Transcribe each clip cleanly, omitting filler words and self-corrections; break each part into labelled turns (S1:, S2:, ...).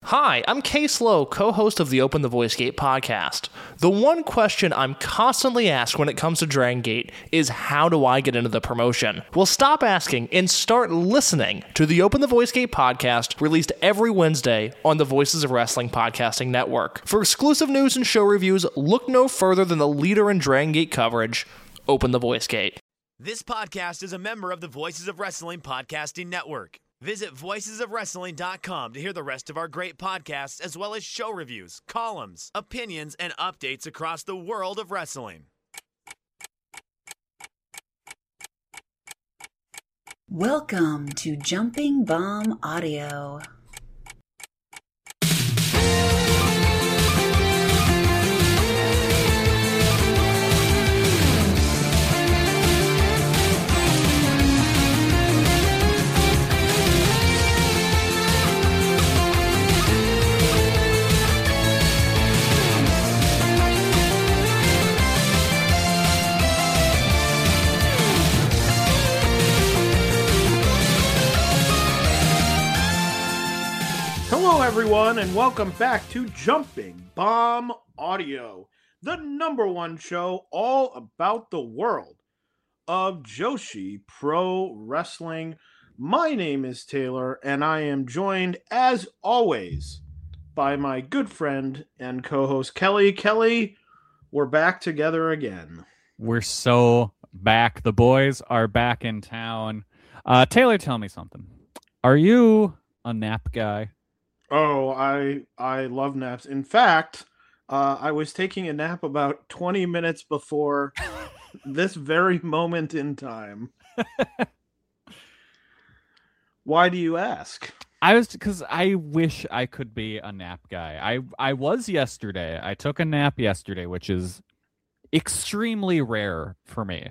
S1: Hi, I'm Case Lowe, co-host of the Open the Voice Gate podcast. The one question I'm constantly asked when it comes to Dragon Gate is, how do I get into the promotion? Well, stop asking and start listening to the Open the Voice Gate podcast, released every Wednesday on the Voices of Wrestling podcasting network. For exclusive news and show reviews, look no further than the leader in Dragon Gate coverage, Open the Voice Gate.
S2: This podcast is a member of the Voices of Wrestling podcasting network. Visit voicesofwrestling.com to hear the rest of our great podcasts, as well as show reviews, columns, opinions, and updates across the world of wrestling.
S3: Welcome to Jumping Bomb Audio.
S4: Hello, everyone, and welcome back to Jumping Bomb Audio, the #1 show all about the world of Joshi Pro Wrestling. My name is Taylor, and I am joined, as always, by my good friend and co-host, Kelly. Kelly, we're back together again.
S5: We're so back. The boys are back in town. Taylor, tell me something. Are you a nap guy?
S4: Oh, I love naps. In fact, I was taking a nap about 20 minutes before this very moment in time. Why do you ask?
S5: Because I wish I could be a nap guy. I was yesterday. I took a nap yesterday, which is extremely rare for me.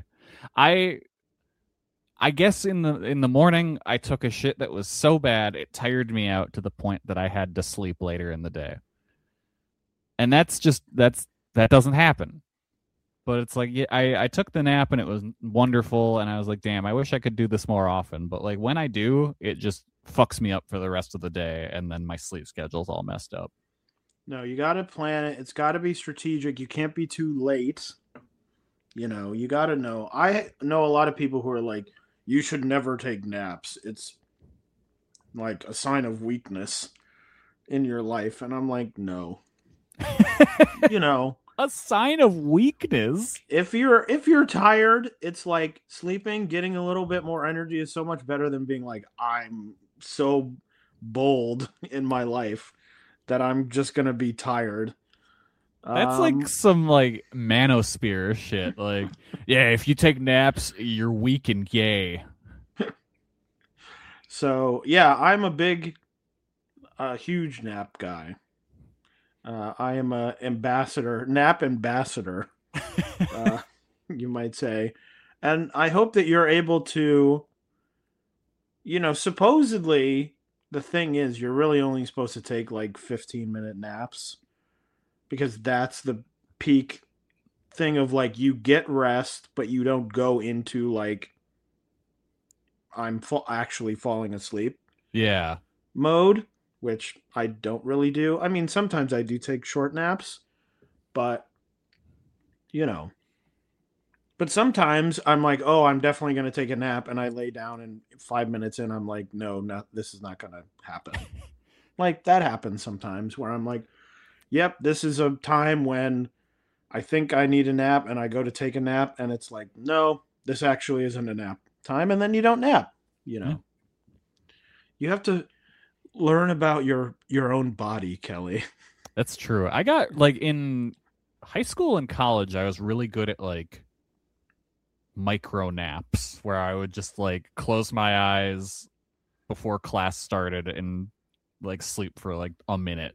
S5: I guess in the morning I took a shit that was so bad it tired me out to the point that I had to sleep later in the day. And that doesn't happen. But it's like, yeah, I took the nap and it was wonderful, and I was like, damn, I wish I could do this more often. But like when I do, it just fucks me up for the rest of the day, and then my sleep schedule's all messed up.
S4: No, you got to plan it. It's got to be strategic. You can't be too late. You know, you got to know. I know a lot of people who are like, you should never take naps. It's like a sign of weakness in your life. And I'm like, no. You know,
S5: a sign of weakness.
S4: If you're tired, it's like sleeping, getting a little bit more energy is so much better than being like, I'm so bold in my life that I'm just going to be tired.
S5: That's like some like manosphere shit. Like, yeah, if you take naps, you're weak and gay.
S4: So yeah, I'm a huge nap guy. I am a nap ambassador, you might say. And I hope that you're able to, supposedly the thing is you're really only supposed to take like 15-minute naps, because that's the peak thing of like you get rest, but you don't go into like I'm actually falling asleep.
S5: Yeah.
S4: Mode, which I don't really do. I mean, sometimes I do take short naps, but But sometimes I'm like, oh, I'm definitely going to take a nap, and I lay down, and 5 minutes in, I'm like, no, this is not going to happen. Like that happens sometimes where I'm like, yep, this is a time when I think I need a nap, and I go to take a nap, and it's like, no, this actually isn't a nap time, and then you don't nap,
S5: Yeah.
S4: You have to learn about your own body, Kelly.
S5: That's true. I got like in high school and college, I was really good at like micro naps where I would just like close my eyes before class started and like sleep for like a minute.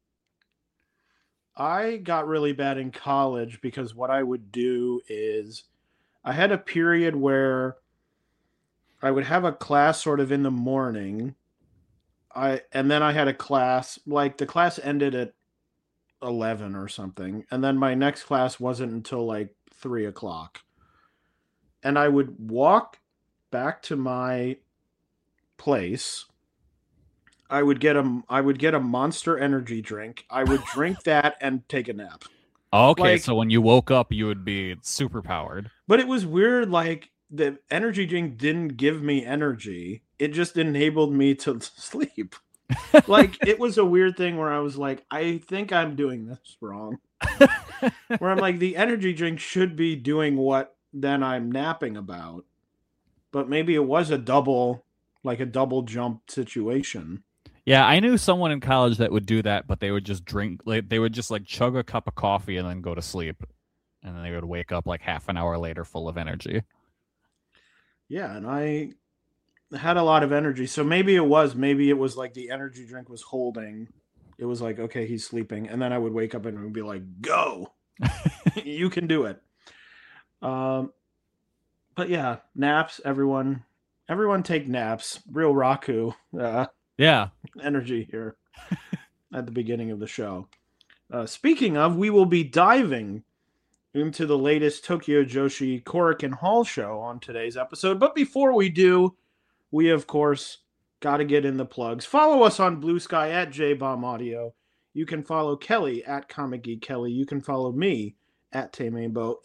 S4: I got really bad in college because what I would do is I had a period where I would have a class sort of in the morning. And then I had a class, like the class ended at 11 or something. And then my next class wasn't until like 3 o'clock. And I would walk back to my place. I would get a Monster energy drink. I would drink that and take a nap.
S5: Okay,
S4: Like-
S5: so when you woke up, you would be super powered.
S4: But it was weird, like the energy drink didn't give me energy. It just enabled me to sleep. Like it was a weird thing where I was like, I think I'm doing this wrong. Where I'm like, the energy drink should be doing what then I'm napping about. But maybe it was a double jump situation.
S5: Yeah, I knew someone in college that would do that, but they would just drink, like, they would just like chug a cup of coffee and then go to sleep. And then they would wake up like half an hour later full of energy.
S4: Yeah, and I had a lot of energy. So maybe it was like the energy drink was holding. It was like, okay, he's sleeping. And then I would wake up and it would be like, go. You can do it. But yeah, naps, everyone take naps. Real Raku
S5: Yeah.
S4: energy here at the beginning of the show. Speaking of, we will be diving into the latest Tokyo Joshi Korakuen Hall show on today's episode. But before we do, we, of course, got to get in the plugs. Follow us on Blue Sky at JBomb Audio. You can follow Kelly at Comic Geek Kelly. You can follow me at Tamainbo.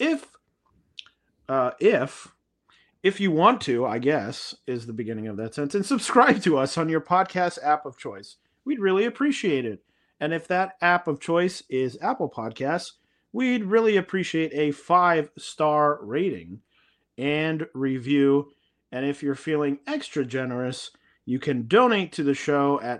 S4: If you want to, I guess, is the beginning of that sentence, subscribe to us on your podcast app of choice. We'd really appreciate it. And if that app of choice is Apple Podcasts, we'd really appreciate a 5-star rating and review. And if you're feeling extra generous, you can donate to the show at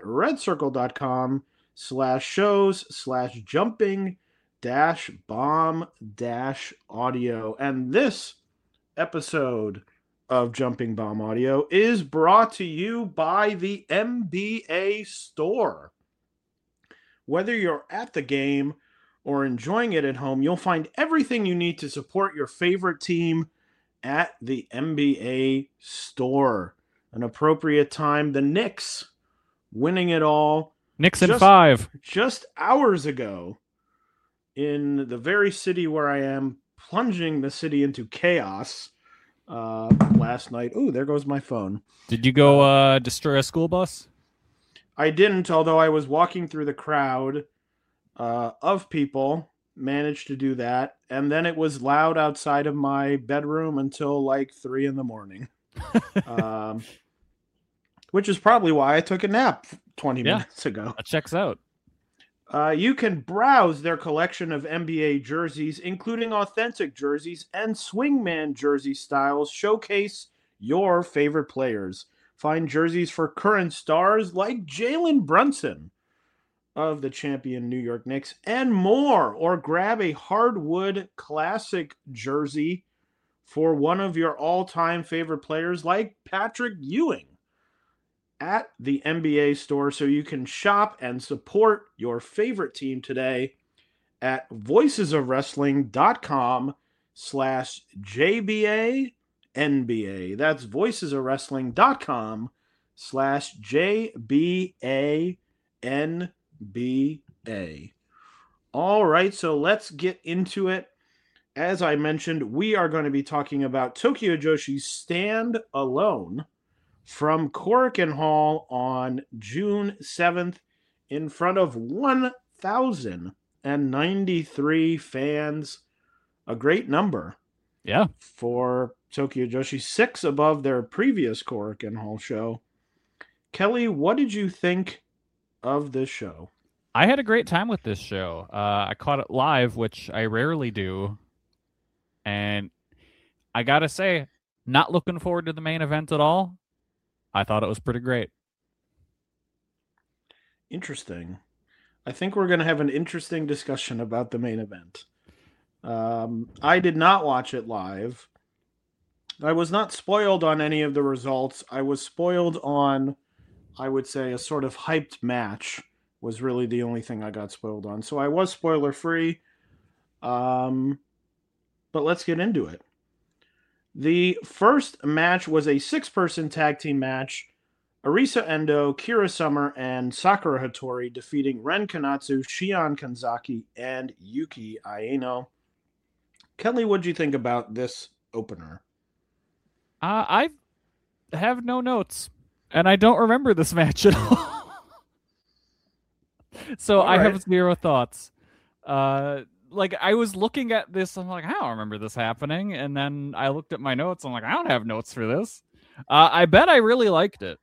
S4: redcircle.com/shows/jumping-bomb-audio. And this episode of Jumping Bomb Audio is brought to you by the MBA Store. Whether you're at the game or enjoying it at home, you'll find everything you need to support your favorite team at the MBA Store. An appropriate time, the Knicks winning it all.
S5: Knicks in 5.
S4: Just hours ago, in the very city where I am, plunging the city into chaos last night. Ooh, there goes my phone.
S5: Did you go destroy a school bus?
S4: I didn't, although I was walking through the crowd of people, managed to do that. And then it was loud outside of my bedroom until like 3 a.m. Which is probably why I took a nap 20 minutes ago.
S5: That checks out.
S4: You can browse their collection of NBA jerseys, including authentic jerseys and swingman jersey styles. Showcase your favorite players. Find jerseys for current stars like Jalen Brunson of the champion New York Knicks and more. Or grab a hardwood classic jersey for one of your all-time favorite players like Patrick Ewing at the NBA Store, so you can shop and support your favorite team today at voicesofwrestling.com/JBANBA. That's voicesofwrestling.com/JBANBA. All right, so let's get into it. As I mentioned, we are going to be talking about Tokyo Joshi's Stand Alone from Korakuen Hall on June 7th in front of 1,093 fans. A great number.
S5: Yeah.
S4: For Tokyo Joshi, 6 above their previous Korakuen Hall show. Kelly, what did you think of this show?
S5: I had a great time with this show. I caught it live, which I rarely do. And I gotta say, not looking forward to the main event at all. I thought it was pretty great.
S4: Interesting. I think we're going to have an interesting discussion about the main event. I did not watch it live. I was not spoiled on any of the results. I was spoiled on, I would say, a sort of hyped match was really the only thing I got spoiled on. So I was spoiler free. But let's get into it. The first match was a 6-person tag team match. Arisa Endo, Kira Summer, and Sakura Hattori defeating Ren Kanatsu, Shion Kanzaki, and Yuki Aino. Kelly, what did you think about this opener?
S5: I have no notes, and I don't remember this match at all. So
S4: All
S5: I
S4: right.
S5: have zero thoughts. Like I was looking at this, I'm like, I don't remember this happening, and then I looked at my notes. I'm like, I don't have notes for this. I bet I really liked it.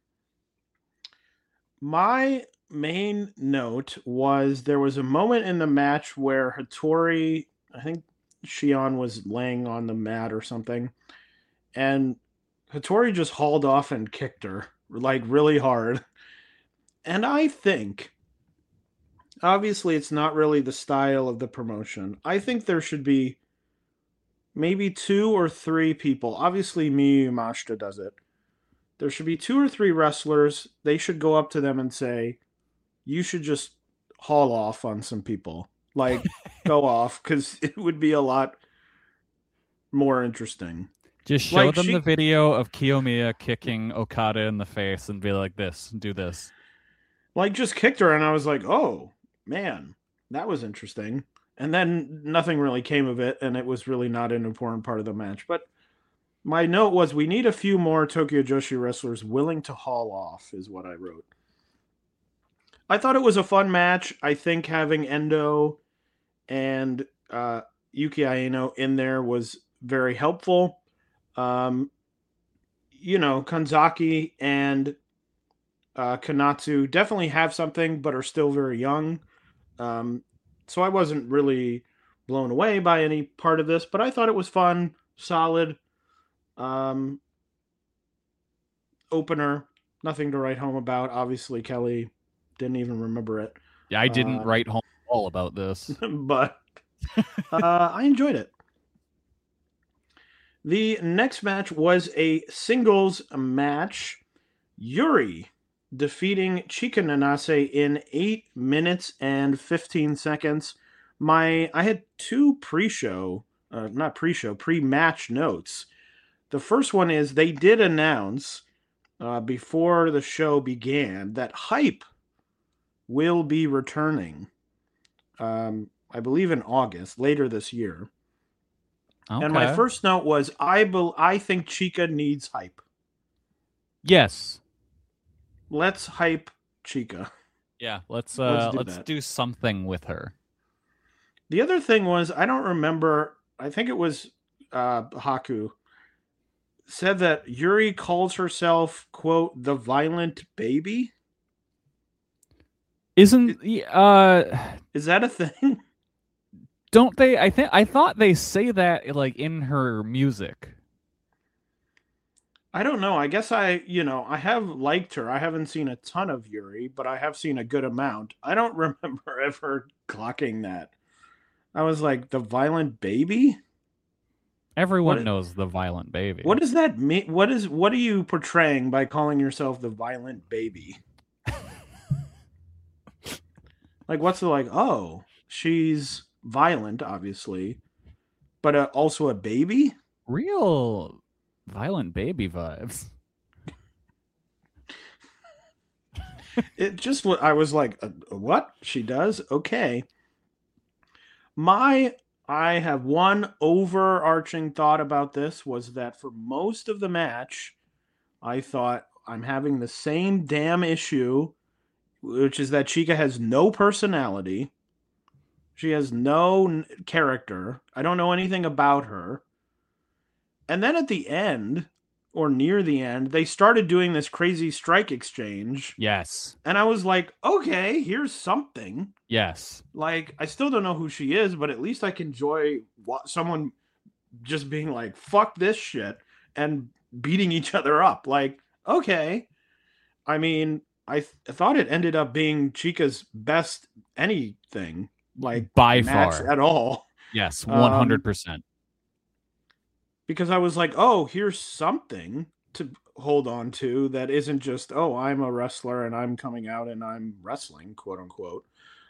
S4: My main note was there was a moment in the match where Hattori, I think Shion was laying on the mat or something, and Hattori just hauled off and kicked her like really hard. And I think, obviously, it's not really the style of the promotion. I think there should be maybe 2 or 3 people. Obviously, Miyu Yamashita does it. There should be 2 or 3 wrestlers. They should go up to them and say, you should just haul off on some people. Like, go off, because it would be a lot more interesting.
S5: Just show
S4: Like,
S5: them
S4: she-
S5: the video of Kiyomiya kicking Okada in the face and be like, this, do this.
S4: Like, just kicked her, and I was like, oh, man, that was interesting. And then nothing really came of it, and it was really not an important part of the match. But my note was we need a few more Tokyo Joshi wrestlers willing to haul off, is what I wrote. I thought it was a fun match. I think having Endo and Yuki Aino in there was very helpful. Kanzaki and Kanatsu definitely have something, but are still very young. So I wasn't really blown away by any part of this, but I thought it was fun, solid. Opener, nothing to write home about. Obviously, Kelly didn't even remember it.
S5: Yeah, I didn't write home all about this.
S4: But I enjoyed it. The next match was a singles match. Yuri defeating Chika Nanase in 8 minutes and 15 seconds. I had 2 pre-match notes. The first one is they did announce before the show began that Hype will be returning. I believe in August, later this year.
S5: Okay.
S4: And my first note was, I think Chika needs Hype.
S5: Yes.
S4: Let's hype Chika.
S5: Yeah, let's
S4: do that.
S5: do something with her.
S4: The other thing was, I don't remember, I think it was Haku, said that Yuri calls herself, quote, the violent baby. Is that a thing?
S5: Don't they? I thought they say that like in her music.
S4: I don't know. I guess I have liked her. I haven't seen a ton of Yuri, but I have seen a good amount. I don't remember ever clocking that. I was like, the violent baby?
S5: Everyone knows the violent baby.
S4: What does that mean? What are you portraying by calling yourself the violent baby? Like, what's the oh, she's violent, obviously, but also a baby?
S5: Real violent baby vibes.
S4: It just what I was like, what? She does? Okay. I have one overarching thought about this, was that for most of the match, I thought I'm having the same damn issue, which is that Chika has no personality. She has no character. I don't know anything about her. And then at the end, or near the end, they started doing this crazy strike exchange.
S5: Yes.
S4: And I was like, okay, here's something.
S5: Yes.
S4: Like, I still don't know who she is, but at least I can enjoy someone just being like, fuck this shit, and beating each other up. Like, okay. I mean, I thought it ended up being Chika's best anything, like,
S5: by
S4: match
S5: far
S4: at all.
S5: Yes, 100%.
S4: Because I was like, oh, here's something to hold on to that isn't just, oh, I'm a wrestler and I'm coming out and I'm wrestling, quote unquote.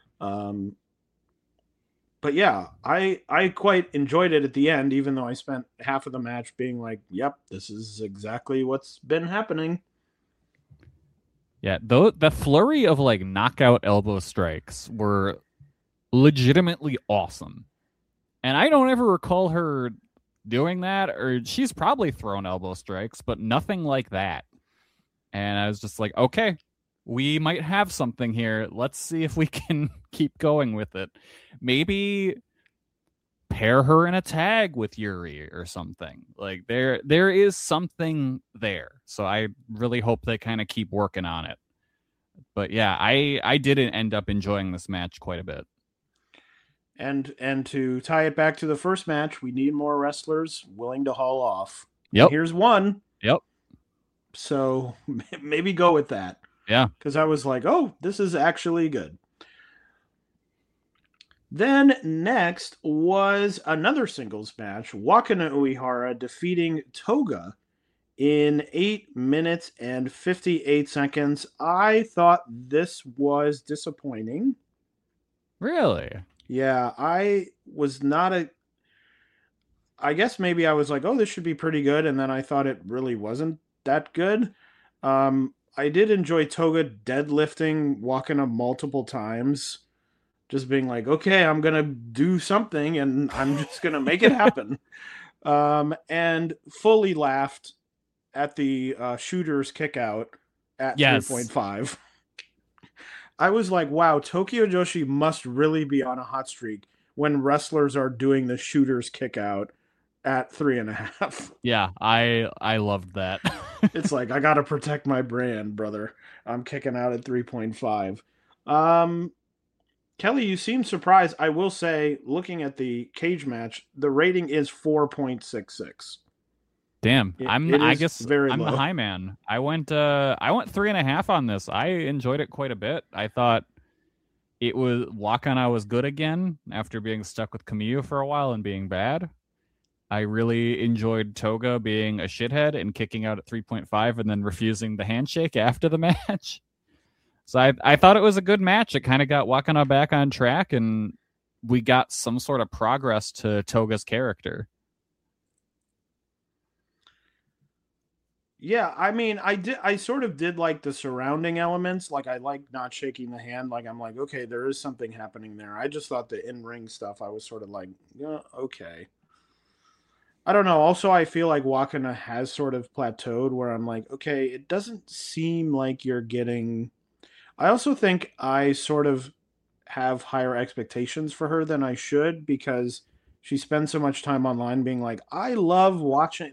S4: But yeah, I quite enjoyed it at the end, even though I spent half of the match being like, yep, this is exactly what's been happening.
S5: Yeah, the flurry of like knockout elbow strikes were legitimately awesome. And I don't ever recall her doing that, or she's probably thrown elbow strikes, but nothing like that. And I was just like, okay, we might have something here. Let's see if we can keep going with it. Maybe pair her in a tag with Yuri or something. Like there is something there. So I really hope they kind of keep working on it. But yeah, I didn't end up enjoying this match quite a bit.
S4: And to tie it back to the first match, we need more wrestlers willing to haul off.
S5: Yep.
S4: And here's one.
S5: Yep.
S4: So maybe go with that.
S5: Yeah.
S4: Because I was like, oh, this is actually good. Then next was another singles match. Wakana Uehara defeating Toga in 8 minutes and 58 seconds. I thought this was disappointing.
S5: Really?
S4: Yeah, I was not I guess maybe I was like, oh, this should be pretty good. And then I thought it really wasn't that good. I did enjoy Toga deadlifting Wakana multiple times. Just being like, okay, I'm going to do something and I'm just going to make it happen. And fully laughed at the shooter's kick out at 3.5. I was like, wow, Tokyo Joshi must really be on a hot streak when wrestlers are doing the shooter's kick out at 3.5.
S5: Yeah, I loved that.
S4: It's like, I got to protect my brand, brother. I'm kicking out at 3.5. Kelly, you seem surprised. I will say, looking at the cage match, the rating is 4.66.
S5: Damn, I guess
S4: very
S5: I'm
S4: low.
S5: the high man. I went 3.5 on this. I enjoyed it quite a bit. I thought it was Wakana was good again after being stuck with Kamiyu for a while and being bad. I really enjoyed Toga being a shithead and kicking out at 3.5 and then refusing the handshake after the match. So I thought it was a good match. It kind of got Wakana back on track and we got some sort of progress to Toga's character.
S4: Yeah, I mean, I sort of did like the surrounding elements. Like, I like not shaking the hand. Like, I'm like, okay, there is something happening there. I just thought the in-ring stuff, I was sort of like, yeah, okay. I don't know. Also, I feel like Wakana has sort of plateaued where I'm like, okay, it doesn't seem like you're getting... I also think I sort of have higher expectations for her than I should because she spends so much time online being like, I love watching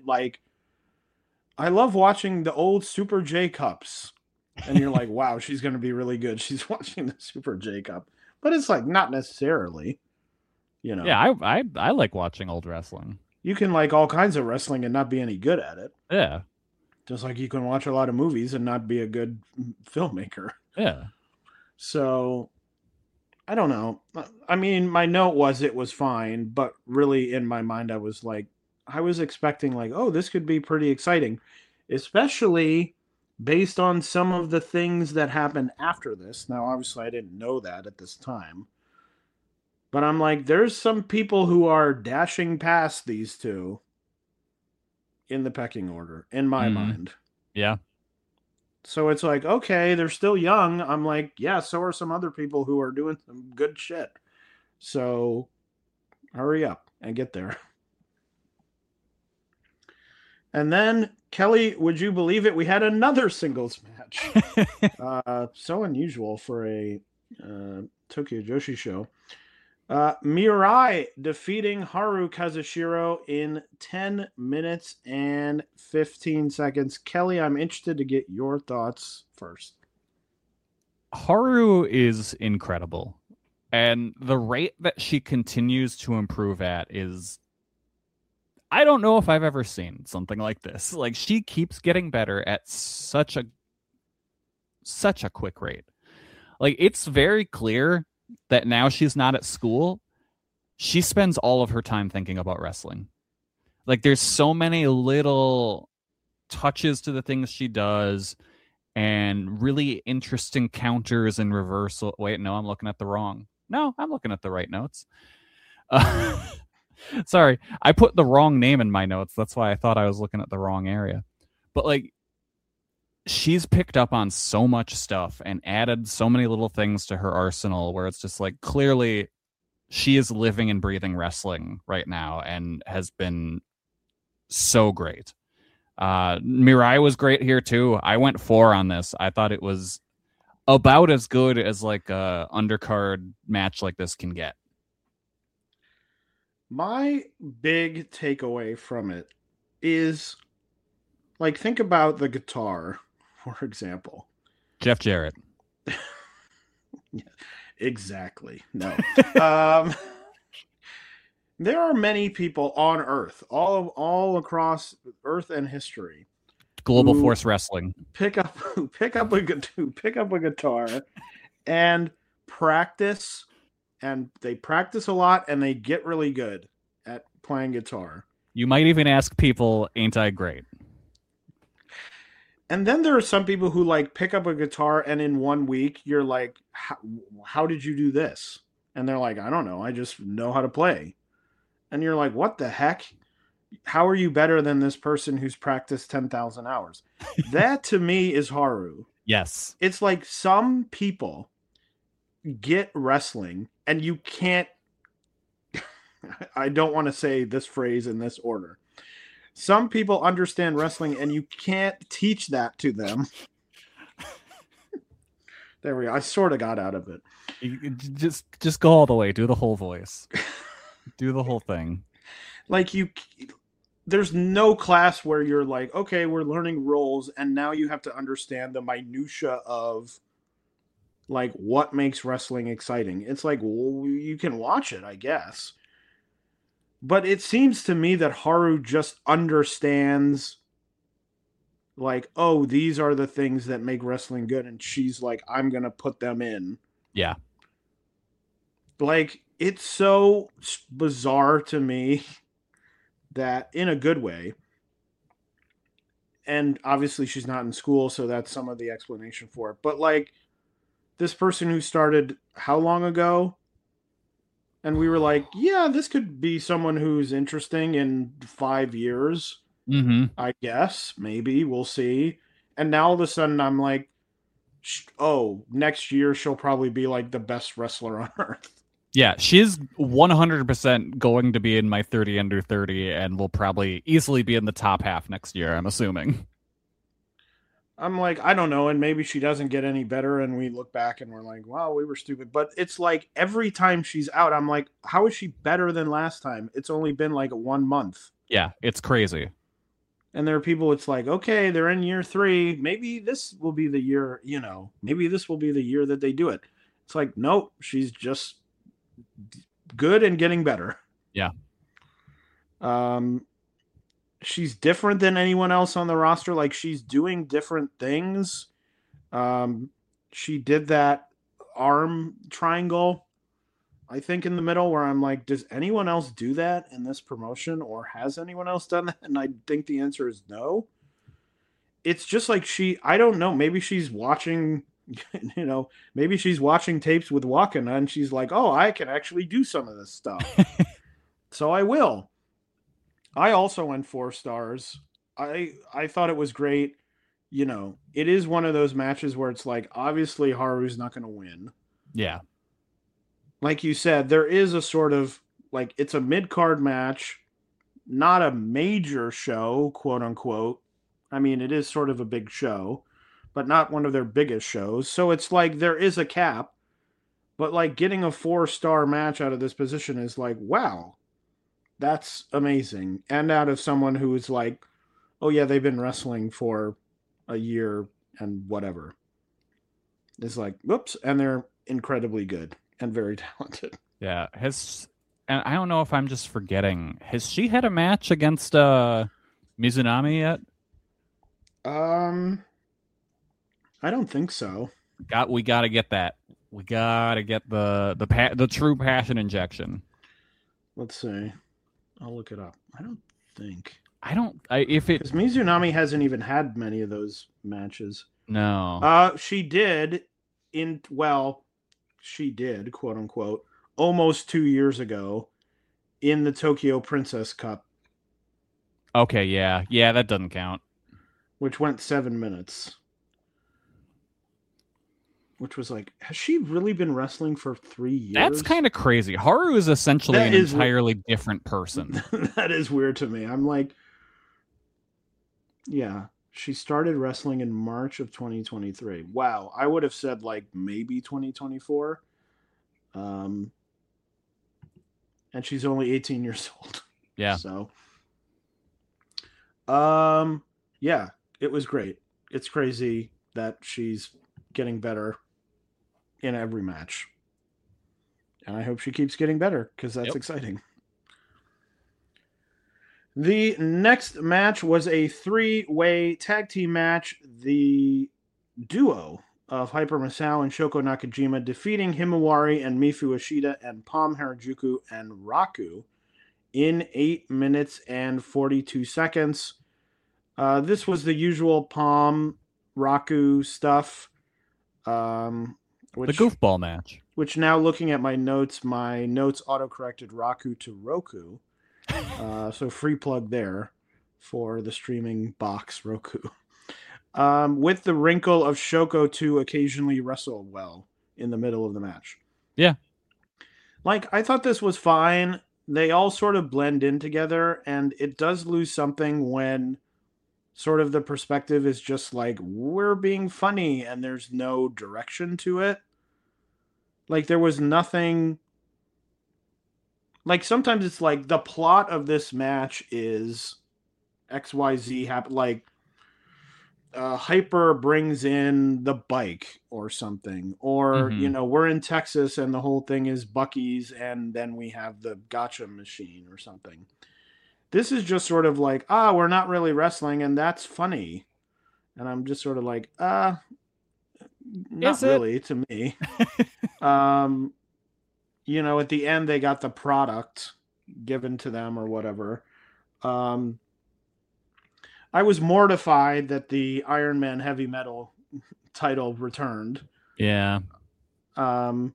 S4: the old Super J Cups. And you're like, wow, she's going to be really good. She's watching the Super J Cup. But it's like, not necessarily, you know.
S5: Yeah, I like watching old wrestling.
S4: You can like all kinds of wrestling and not be any good at it.
S5: Yeah.
S4: Just like you can watch a lot of movies and not be a good filmmaker.
S5: Yeah.
S4: So, I don't know. I mean, my note was it was fine, but really in my mind I was like, I was expecting like, oh, this could be pretty exciting, especially based on some of the things that happened after this. Now, obviously, I didn't know that at this time. But I'm like, there's some people who are dashing past these two in the pecking order, in my mind.
S5: Yeah.
S4: So it's like, okay, they're still young. I'm like, yeah, so are some other people who are doing some good shit. So hurry up and get there. And then, Kelly, would you believe it? We had another singles match. So unusual for a Tokyo Joshi show. Mirai defeating Haru Kazushiro in 10 minutes and 15 seconds. Kelly, I'm interested to get your thoughts first.
S5: Haru is incredible. And the rate that she continues to improve at is... I don't know if I've ever seen something like this. Like, she keeps getting better at such a quick rate. Like, it's very clear that now she's not at school. She spends all of her time thinking about wrestling. Like, there's so many little touches to the things she does and really interesting counters and reversal. Wait, no, I'm looking at the right notes. Sorry, I put the wrong name in my notes. That's why I thought I was looking at the wrong area. But like, she's picked up on so much stuff and added so many little things to her arsenal where it's just like, clearly she is living and breathing wrestling right now and has been so great. Mirai was great here too. I went 4 on this. I thought it was about as good as like a undercard match like this can get.
S4: My big takeaway from it is, like, think about the guitar, for example.
S5: Jeff Jarrett.
S4: Yeah, exactly. No. There are many people on Earth, all across Earth and history,
S5: Global
S4: who
S5: Force Wrestling.
S4: pick up a guitar and practice, and they practice a lot and they get really good at playing guitar.
S5: You might even ask people, ain't I great?
S4: And then there are some people who like pick up a guitar and in 1 week you're like, how did you do this? And they're like, I don't know, I just know how to play. And you're like, what the heck? How are you better than this person who's practiced 10,000 hours? That to me is Haru.
S5: Yes.
S4: It's like some people get wrestling and you can't, I don't want to say this phrase in this order. Some people understand wrestling and you can't teach that to them. There we go. I sort of got out of it.
S5: You just go all the way. Do the whole voice. Do the whole thing.
S4: Like there's no class where you're like, okay, we're learning roles and now you have to understand the minutia of like what makes wrestling exciting. It's like, well, you can watch it, I guess. But it seems to me that Haru just understands like, oh, these are the things that make wrestling good. And she's like, I'm going to put them in.
S5: Yeah.
S4: Like, it's so bizarre to me that in a good way. And obviously she's not in school, so that's some of the explanation for it. But like this person who started how long ago? And we were like, yeah, this could be someone who's interesting in 5 years.
S5: Mm-hmm.
S4: I guess, maybe, we'll see. And now all of a sudden I'm like, oh, next year she'll probably be like the best wrestler on earth.
S5: Yeah, she's 100% going to be in my 30 under 30 and will probably easily be in the top half next year, I'm assuming.
S4: I'm like, I don't know, and maybe she doesn't get any better, and we look back and we're like, wow, we were stupid. But it's like every time she's out, I'm like, how is she better than last time? It's only been like 1 month.
S5: Yeah, it's crazy.
S4: And there are people, it's like, okay, they're in year 3. Maybe this will be the year, maybe this will be the year that they do it. It's like, nope, she's just good and getting better.
S5: Yeah.
S4: She's different than anyone else on the roster. Like, she's doing different things. She did that arm triangle, I think, in the middle, where I'm like, does anyone else do that in this promotion, or has anyone else done that? And I think the answer is no. It's just like I don't know, maybe she's watching, maybe she's watching tapes with Wakana and she's like, oh, I can actually do some of this stuff. So I will. I also went 4 stars. I thought it was great. It is one of those matches where it's like, obviously Haru's not going to win.
S5: Yeah.
S4: Like you said, there is a sort of, like, it's a mid-card match, not a major show, quote unquote. I mean, it is sort of a big show, but not one of their biggest shows. So it's like, there is a cap, but like getting a 4-star match out of this position is like, wow. That's amazing. And out of someone who is like, oh yeah, they've been wrestling for a year and whatever. It's like, whoops. And they're incredibly good and very talented.
S5: Yeah. And I don't know if I'm just forgetting. Has she had a match against Mizunami yet?
S4: I don't think so.
S5: We got to get that. We got to get the true passion injection.
S4: Let's see. I'll look it up. I don't think.
S5: Because
S4: Mizunami hasn't even had many of those matches.
S5: No.
S4: She did she did, quote unquote, almost 2 years ago in the Tokyo Princess Cup.
S5: Okay, yeah. Yeah, that doesn't count.
S4: Which went 7 minutes. Which was like, has she really been wrestling for 3 years?
S5: That's kind of crazy. Haru is essentially an entirely different person.
S4: That is weird to me. I'm like, yeah, She started wrestling in March of 2023. Wow, I would have said like maybe 2024. And she's only 18 years old.
S5: Yeah.
S4: So, yeah, it was great. It's crazy that she's getting better in every match. And I hope she keeps getting better because that's exciting. The next match was a 3-way tag team match. The duo of Hyper Misao and Shoko Nakajima defeating Himawari and Mifu Ishida and Palm Harajuku and Raku in 8 minutes and 42 seconds. This was the usual Palm Raku stuff.
S5: The goofball match.
S4: Which now looking at my notes auto-corrected Raku to Roku. So free plug there for the streaming box Roku. With the wrinkle of Shoko to occasionally wrestle well in the middle of the match.
S5: Yeah.
S4: Like, I thought this was fine. They all sort of blend in together, and it does lose something when sort of the perspective is just like, we're being funny, and there's no direction to it. Like, there was nothing... Like, sometimes it's like, the plot of this match is XYZ happen. Like, Hyper brings in the bike or something. Or, you know, we're in Texas and the whole thing is Buc-ee's and then we have the gotcha machine or something. This is just sort of like, we're not really wrestling and that's funny. And I'm just sort of like, not really to me. You know, at the end, they got the product given to them or whatever. I was mortified that the Iron Man Heavy Metal title returned.
S5: Yeah.
S4: But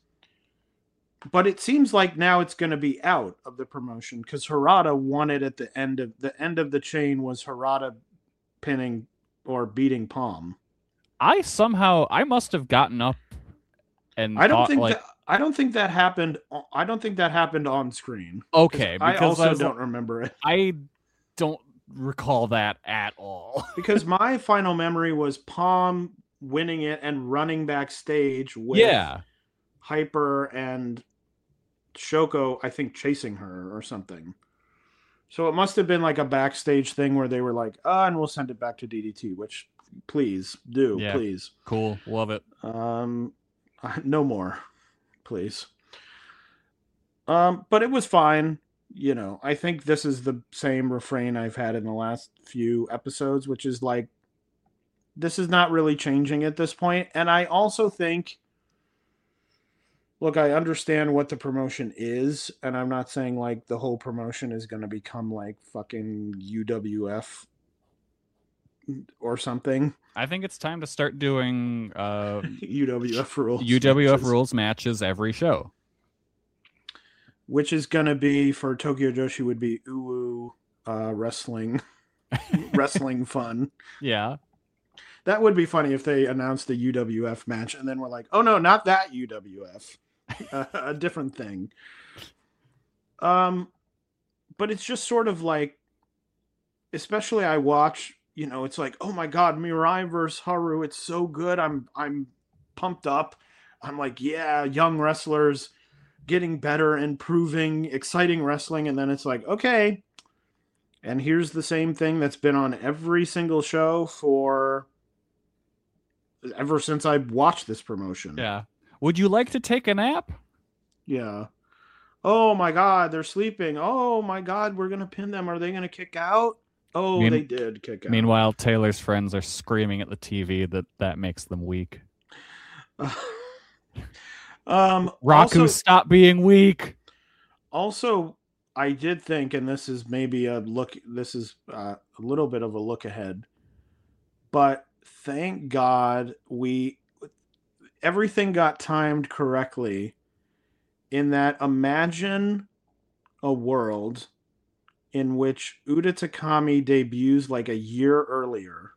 S4: it seems like now it's going to be out of the promotion because Harada won it at the end of the chain was Harada pinning or beating Palm.
S5: I must have gotten up and
S4: I don't think that happened. I don't think that happened on screen.
S5: Okay,
S4: because I also don't remember it.
S5: I don't recall that at all.
S4: Because my final memory was Palm winning it and running backstage with Hyper and Shoko, I think, chasing her or something. So it must have been like a backstage thing where they were like, and we'll send it back to DDT, which please do, please.
S5: Cool. Love it.
S4: No more, please. But it was fine. You know, I think this is the same refrain I've had in the last few episodes, which is like, this is not really changing at this point. And I also think, look, I understand what the promotion is, and I'm not saying like the whole promotion is going to become like fucking UWF or something.
S5: I think it's time to start doing
S4: UWF
S5: rules matches every show.
S4: Which is going to be for Tokyo Joshi would be Uwu wrestling fun.
S5: Yeah.
S4: That would be funny if they announced the UWF match and then we're like, oh no, not that UWF. A different thing. But it's just sort of like, especially I watch, you know, it's like, oh my God, Mirai versus Haru. It's so good. I'm pumped up. I'm like, yeah, young wrestlers getting better, improving, exciting wrestling. And then it's like, okay. And here's the same thing that's been on every single show ever since I watched this promotion.
S5: Yeah. Would you like to take a nap?
S4: Yeah. Oh my God, they're sleeping. Oh my God, we're going to pin them. Are they going to kick out? Oh, they did kick out.
S5: Meanwhile, Taylor's friends are screaming at the TV that makes them weak. Raku,
S4: also,
S5: stop being weak.
S4: Also, I did think, and this is maybe a little bit of a look ahead, but thank God everything got timed correctly in that imagine a world in which Uda Takami debuts like a year earlier.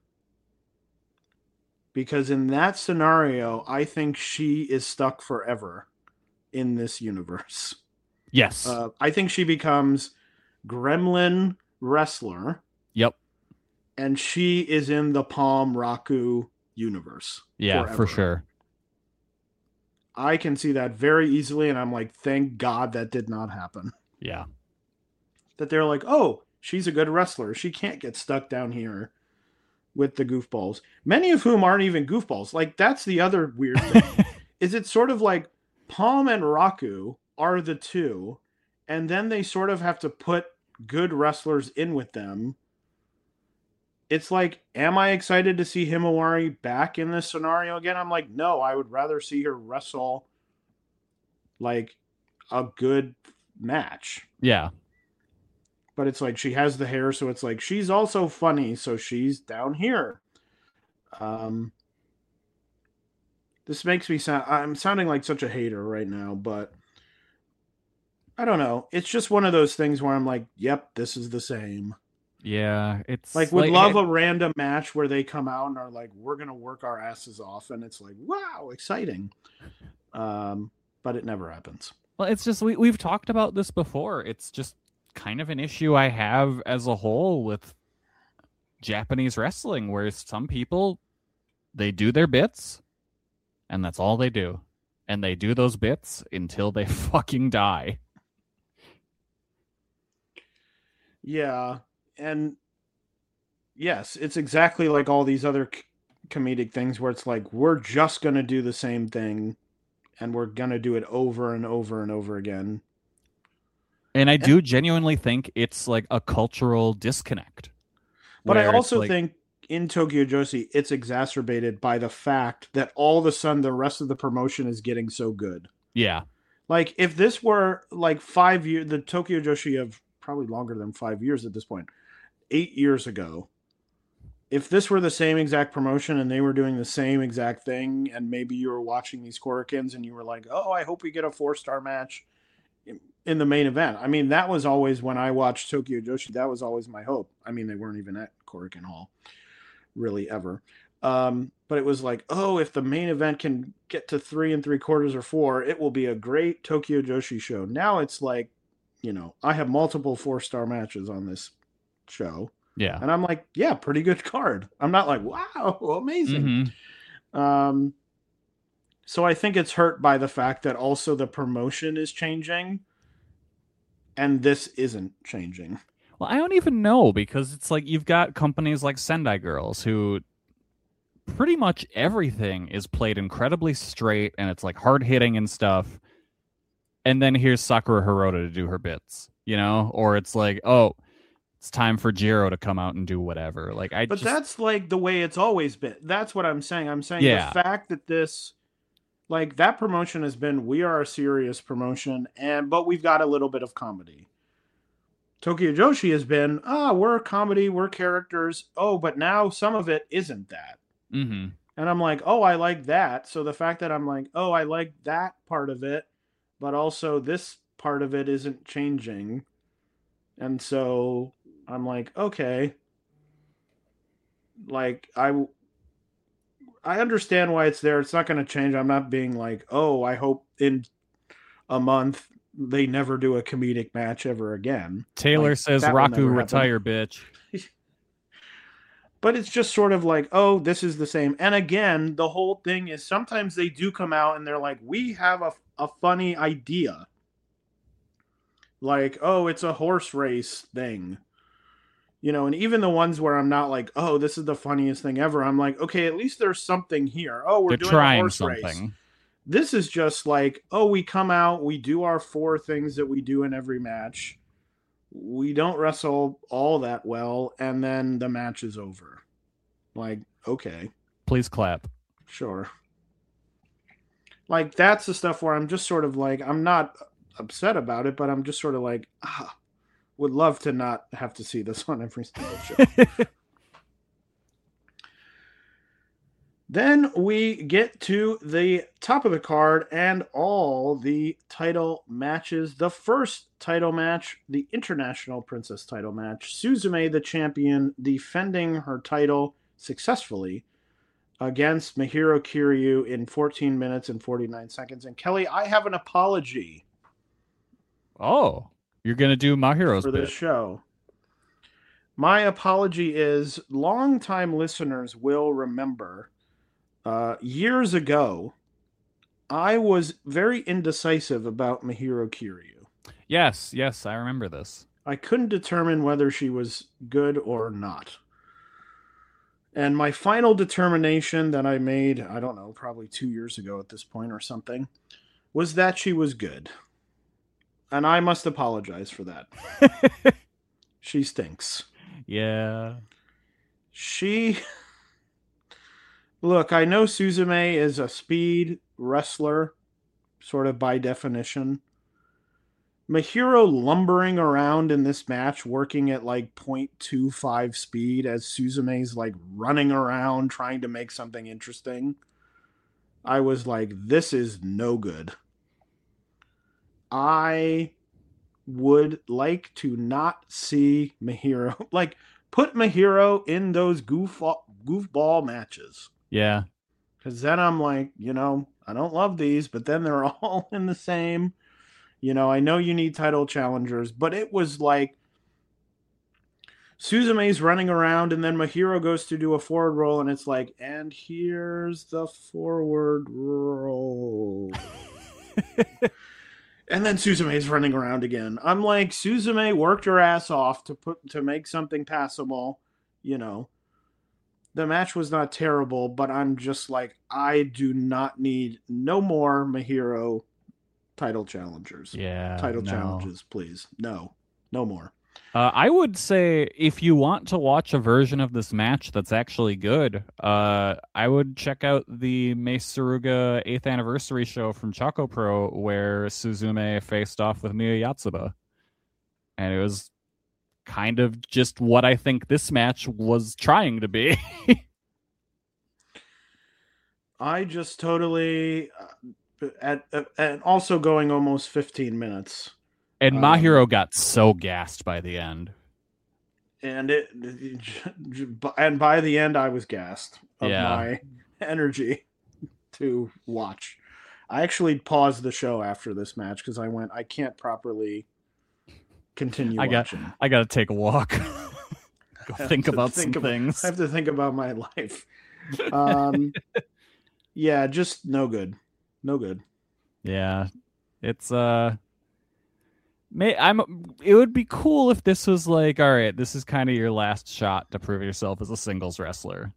S4: Because in that scenario, I think she is stuck forever in this universe.
S5: Yes.
S4: I think she becomes Gremlin wrestler.
S5: Yep.
S4: and she is in the Palm Raku universe.
S5: Yeah,
S4: forever.
S5: for sure.
S4: I can see that very easily, and I'm like, thank God that did not happen.
S5: Yeah.
S4: That they're like, oh, she's a good wrestler. She can't get stuck down here with the goofballs. Many of whom aren't even goofballs. Like, that's the other weird thing. Is it's sort of like Palm and Raku are the two, and then they sort of have to put good wrestlers in with them. It's like, am I excited to see Himawari back in this scenario again? I'm like, no, I would rather see her wrestle like a good match.
S5: Yeah.
S4: But it's like she has the hair, so it's like she's also funny, so she's down here. This makes me sound, I'm sounding like such a hater right now, but I don't know. It's just one of those things where I'm like, yep, this is the same.
S5: Yeah, it's
S4: like, would love a random match where they come out and are like, we're gonna work our asses off, and it's like, wow, exciting. But it never happens.
S5: Well, it's just we've talked about this before. It's just kind of an issue I have as a whole with Japanese wrestling, where some people, they do their bits and that's all they do, and they do those bits until they fucking die.
S4: Yeah. And yes, it's exactly like all these other comedic things where it's like, we're just going to do the same thing and we're going to do it over and over and over again.
S5: And I do genuinely think it's like a cultural disconnect.
S4: But I also think in Tokyo Joshi, it's exacerbated by the fact that all of a sudden the rest of the promotion is getting so good.
S5: Yeah.
S4: Like, if this were like 5 years, the Tokyo Joshi of probably longer than 5 years at this point, 8 years ago, if this were the same exact promotion and they were doing the same exact thing, and maybe you were watching these Korokins and you were like, oh, I hope we get a 4-star match in the main event. I mean, that was always, when I watched Tokyo Joshi, that was always my hope. I mean, they weren't even at Korakuen Hall really ever. But it was like, oh, if the main event can get to 3 3/4 or 4, it will be a great Tokyo Joshi show. Now it's like, you know, I have multiple 4-star matches on this show.
S5: Yeah.
S4: And I'm like, yeah, pretty good card. I'm not like, wow, amazing.
S5: Mm-hmm.
S4: So I think it's hurt by the fact that also the promotion is changing and this isn't changing.
S5: Well, I don't even know, because it's like you've got companies like Sendai Girls who pretty much everything is played incredibly straight and it's like hard hitting and stuff. And then here's Sakura Hirota to do her bits, you know? Or it's like, oh, it's time for Jiro to come out and do whatever. Like,
S4: But that's like the way it's always been. That's what I'm saying. I'm saying
S5: Yeah.
S4: The fact that this, like, that promotion has been, we are a serious promotion, but we've got a little bit of comedy. Tokyo Joshi has been, we're a comedy, we're characters. Oh, but now some of it isn't that.
S5: Mm-hmm.
S4: And I'm like, oh, I like that. So the fact that I'm like, oh, I like that part of it, but also this part of it isn't changing. And so I'm like, okay. Like, I understand why it's there. It's not going to change. I'm not being like, oh, I hope in a month they never do a comedic match ever again.
S5: Taylor
S4: Like,
S5: says,
S4: that will
S5: Raku,
S4: never
S5: retire, bitch.
S4: But it's just sort of like, oh, this is the same. And again, the whole thing is sometimes they do come out and they're like, we have a funny idea. Like, oh, it's a horse race thing. You know, and even the ones where I'm not like, oh, this is the funniest thing ever. I'm like, okay, at least there's something here. Oh, we're
S5: They're
S4: doing
S5: trying
S4: a horse
S5: something.
S4: race. This is just like, oh, we come out, we do our 4 things that we do in every match. We don't wrestle all that well, and then the match is over. Like, okay.
S5: Please clap.
S4: Sure. Like, that's the stuff where I'm just sort of like, I'm not upset about it, but I'm just sort of like, would love to not have to see this on every single show. Then we get to the top of the card and all the title matches. The first title match, the International Princess title match. Suzume, the champion, defending her title successfully against Mahiro Kiryu in 14 minutes and 49 seconds. And Kelly, I have an apology.
S5: Oh, you're going to do Mahiro's
S4: for
S5: bit.
S4: this show. My apology is longtime listeners will remember years ago, I was very indecisive about Mahiro Kiryu.
S5: Yes, I remember this.
S4: I couldn't determine whether she was good or not. And my final determination that I made, I don't know, probably 2 years ago at this point or something, was that she was good. And I must apologize for that. She stinks.
S5: Yeah.
S4: Look, I know Suzume is a speed wrestler, sort of by definition. Mahiro lumbering around in this match, working at like 0.25 speed as Suzume's like running around trying to make something interesting. I was like, this is no good. I would like to not see Mahiro. Like, put Mahiro in those goofball matches.
S5: Yeah.
S4: Because then I'm like, I don't love these, but then they're all in the same. I know you need title challengers, but it was like Suzume's running around and then Mahiro goes to do a forward roll and it's like, and here's the forward roll. And then Suzume's running around again. I'm like, Suzume worked her ass off to make something passable. The match was not terrible, but I'm just like, I do not need no more Mahiro title challengers. Challenges, please. No more.
S5: I would say if you want to watch a version of this match that's actually good, I would check out the Mace Saruga 8th anniversary show from Choco Pro where Suzume faced off with Miyu Yatsuba. And it was kind of just what I think this match was trying to be.
S4: I just totally... and also going almost 15 minutes.
S5: And Mahiro got so gassed by the end.
S4: And by the end, I was gassed of my energy to watch. I actually paused the show after this match because I can't properly continue watching.
S5: I got to take a walk. Go think about some things.
S4: I have to think about my life. Yeah, just no good. No good.
S5: Yeah. It's it would be cool if this was like, all right, this is kind of your last shot to prove yourself as a singles wrestler.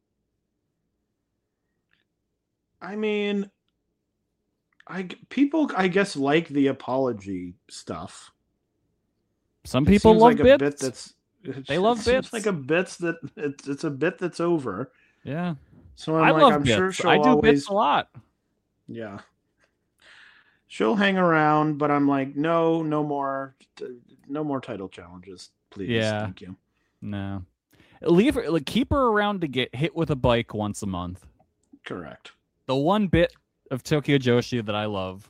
S4: I mean, people I guess like the apology stuff.
S5: Some people love
S4: like
S5: bits. They love bits.
S4: It's like a bits that it's a bit that's over.
S5: Yeah.
S4: So I'm
S5: bits.
S4: sure she'll
S5: I do
S4: always
S5: bits a lot.
S4: Yeah. She'll hang around, but I'm like, no more title challenges, please.
S5: Yeah.
S4: Thank you.
S5: No. Keep her around to get hit with a bike once a month.
S4: Correct.
S5: The one bit of Tokyo Joshi that I love.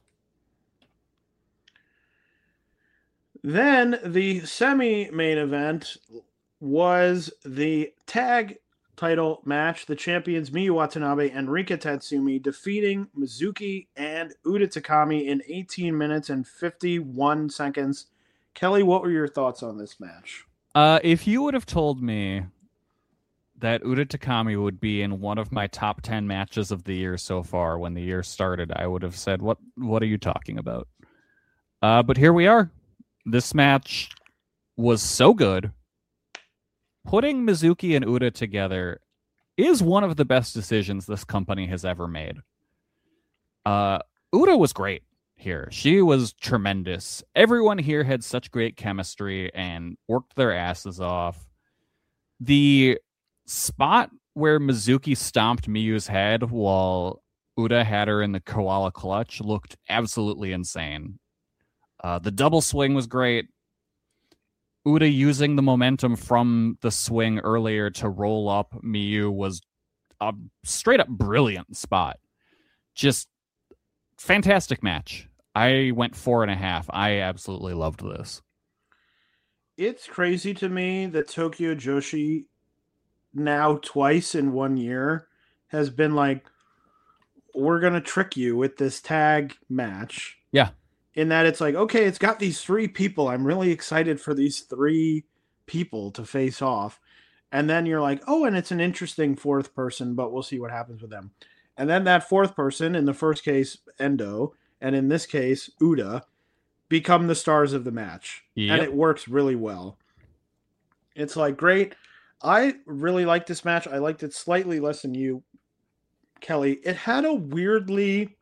S4: Then the semi-main event was the tag title match. The champions Miyu Watanabe and Rika Tatsumi defeating Mizuki and Uda Takami in 18 minutes and 51 seconds. Kelly, what were your thoughts on this match?
S5: If you would have told me that Uda Takami would be in one of my top 10 matches of the year so far when the year started, I would have said, what are you talking about? But here we are. This match was so good. Putting Mizuki and Uda together is one of the best decisions this company has ever made. Uda was great here. She was tremendous. Everyone here had such great chemistry and worked their asses off. The spot where Mizuki stomped Miyu's head while Uda had her in the koala clutch looked absolutely insane. The double swing was great. Uda using the momentum from the swing earlier to roll up Miyu was a straight up brilliant spot. Just fantastic match. I went 4.5. I absolutely loved this.
S4: It's crazy to me that Tokyo Joshi now twice in 1 year has been like, we're going to trick you with this tag match.
S5: Yeah.
S4: In that it's like, okay, it's got these 3 people. I'm really excited for these 3 people to face off. And then you're like, oh, and it's an interesting fourth person, but we'll see what happens with them. And then that fourth person, in the first case, Endo, and in this case, Uda, become the stars of the match.
S5: Yep.
S4: And it works really well. It's like, great. I really liked this match. I liked it slightly less than you, Kelly. It had a weirdly...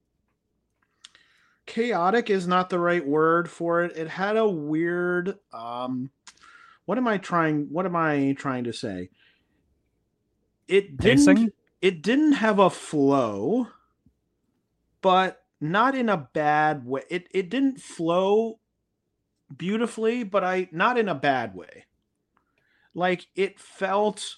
S4: chaotic is not the right word for it. It had a weird... What am I trying to say? It didn't have a flow, but not in a bad way. It didn't flow beautifully, but not in a bad way. Like, it felt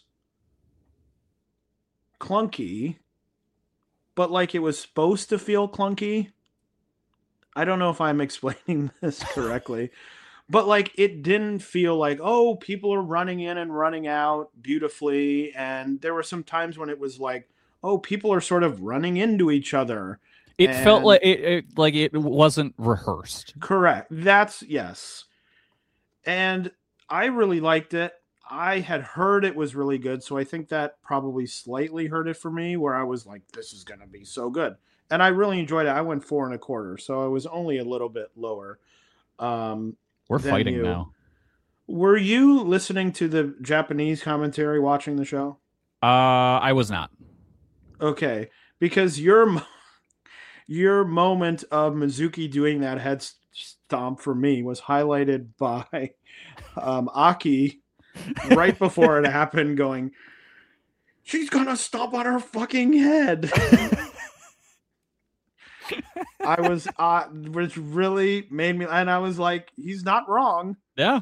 S4: clunky, but like it was supposed to feel clunky. I don't know if I'm explaining this correctly. But, like, it didn't feel like, oh, people are running in and running out beautifully. And there were some times when it was like, oh, people are sort of running into each other.
S5: It felt like it wasn't rehearsed.
S4: Correct. Yes. And I really liked it. I had heard it was really good. So I think that probably slightly hurt it for me, where I was like, this is going to be so good. And I really enjoyed it. I went 4.25. So I was only a little bit lower.
S5: We're fighting now.
S4: Were you listening to the Japanese commentary watching the show?
S5: I was not.
S4: Okay, because your moment of Mizuki doing that head stomp for me was highlighted by Aki right before it happened, going, "She's gonna stomp on her fucking head." Which really made me, and I was like, he's not wrong.
S5: Yeah.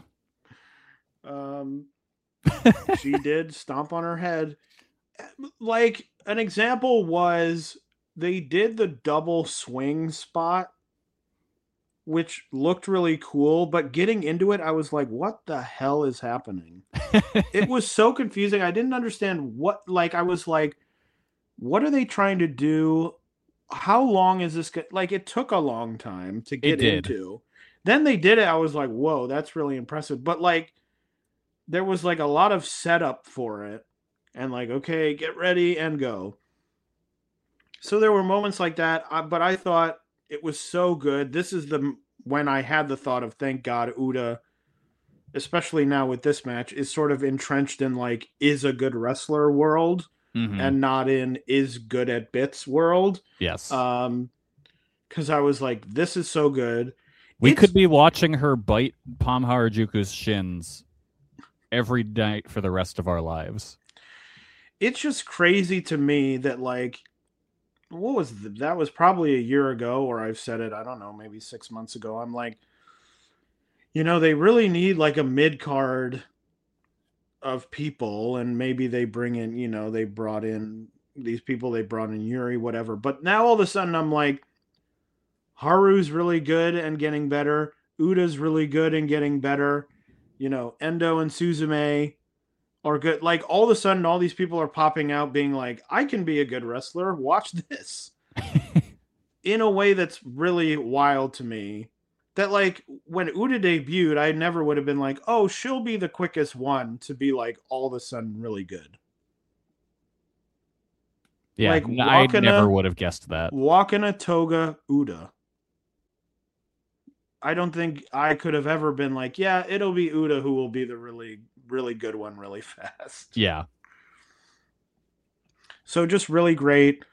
S4: She did stomp on her head. Like, an example was they did the double swing spot, which looked really cool, but getting into it, I was like, what the hell is happening? It was so confusing. I didn't understand I was like, what are they trying to do? How long is this? Like, it took a long time to get into. Then they did it. I was like, whoa, that's really impressive. But, like, there was, like, a lot of setup for it. And, like, okay, get ready and go. So there were moments like that. But I thought it was so good. This is when I had the thought of, thank God, Uda, especially now with this match, is sort of entrenched in, like, is a good wrestler world. Mm-hmm. And not in is good at bits world.
S5: Yes.
S4: Because I was like, this is so good.
S5: We could be watching her bite Palm Harajuku's shins every night for the rest of our lives.
S4: It's just crazy to me that, like, that was probably a year ago, or I've said it, I don't know, maybe 6 months ago. I'm like, they really need, like, a mid-card of people, and maybe they bring in, they brought in these people, they brought in Yuri, whatever. But now all of a sudden I'm like, Haru's really good and getting better. Uda's really good and getting better. Endo and Suzume are good. Like, all of a sudden all these people are popping out being like, I can be a good wrestler. Watch this. In a way that's really wild to me. That, like, when Uda debuted, I never would have been like, oh, she'll be the quickest one to be, like, all of a sudden really good.
S5: Yeah,
S4: like,
S5: I never would have guessed that.
S4: Wakana Toga Uda. I don't think I could have ever been like, yeah, it'll be Uda who will be the really, really good one really fast.
S5: Yeah.
S4: So just really great.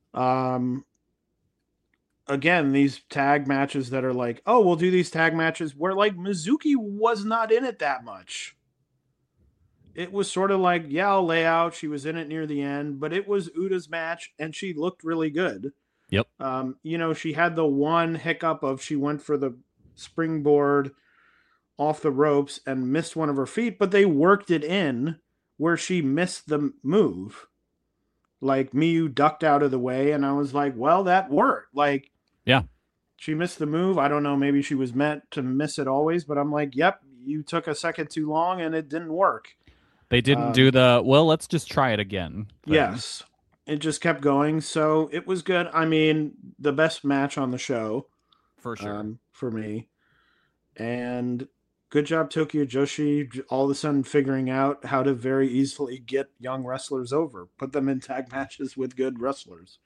S4: Again, these tag matches that are like, oh, we'll do these tag matches where, like, Mizuki was not in it that much. It was sort of like, yeah, I'll lay out. She was in it near the end, but it was Uda's match, and she looked really good.
S5: Yep.
S4: She had the one hiccup of she went for the springboard off the ropes and missed one of her feet, but they worked it in where she missed the move. Like, Miyu ducked out of the way, and I was like, well, that worked. Like,
S5: yeah,
S4: she missed the move. I don't know, maybe she was meant to miss it always, but I'm like, yep, you took a second too long, and it didn't work.
S5: They didn't do let's just try it again thing.
S4: Yes. It just kept going, so it was good. I mean, the best match on the show.
S5: For sure.
S4: For me. And Good job, Tokyo Joshi, all of a sudden figuring out how to very easily get young wrestlers over. Put them in tag matches with good wrestlers.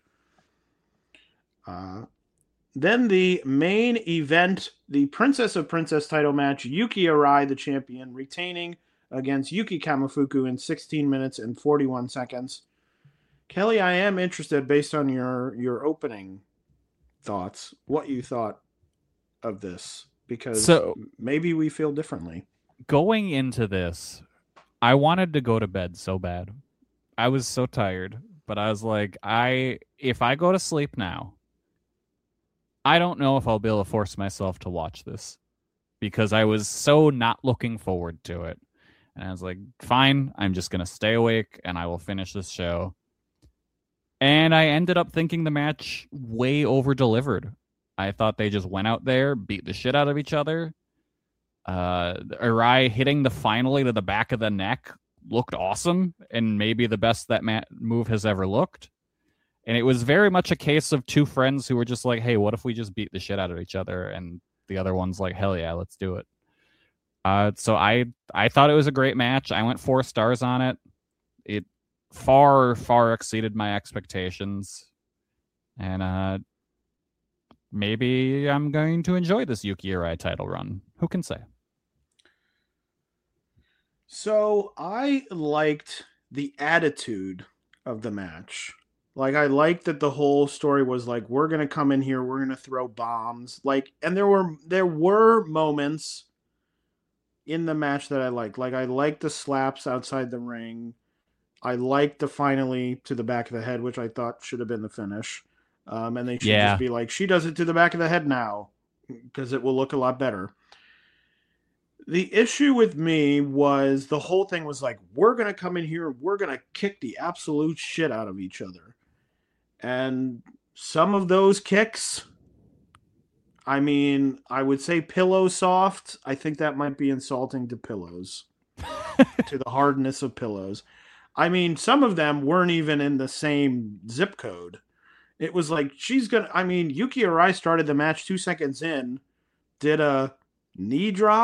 S4: Then the main event, the Princess of Princess title match, Yuki Arai, the champion, retaining against Yuki Kamifuku in 16 minutes and 41 seconds. Kelly, I am interested, based on your opening thoughts, what you thought of this, because maybe we feel differently.
S5: Going into this, I wanted to go to bed so bad. I was so tired, but I was like, if I go to sleep now, I don't know if I'll be able to force myself to watch this, because I was so not looking forward to it. And I was like, fine, I'm just going to stay awake and I will finish this show. And I ended up thinking the match way over-delivered. I thought they just went out there, beat the shit out of each other. Arai hitting the finally to the back of the neck looked awesome, and maybe the best that move has ever looked. And it was very much a case of two friends who were just like, hey, what if we just beat the shit out of each other? And the other one's like, hell yeah, let's do it. So I thought it was a great match. I went 4 stars on it. It far, far exceeded my expectations. And maybe I'm going to enjoy this Yuki Arai title run. Who can say?
S4: So I liked the attitude of the match. Like, I liked that the whole story was like, we're going to come in here, we're going to throw bombs. Like, and there were moments in the match that I liked. Like, I liked the slaps outside the ring. I liked the finally to the back of the head, which I thought should have been the finish. And they should just be like, she does it to the back of the head now, because it will look a lot better. The issue with me was the whole thing was like, we're going to come in here, we're going to kick the absolute shit out of each other. And some of those kicks, I mean, I would say pillow soft. I think that might be insulting to pillows, to the hardness of pillows. I mean, some of them weren't even in the same zip code. It was like, Yuki Arai started the match 2 seconds in, did a knee drop, ?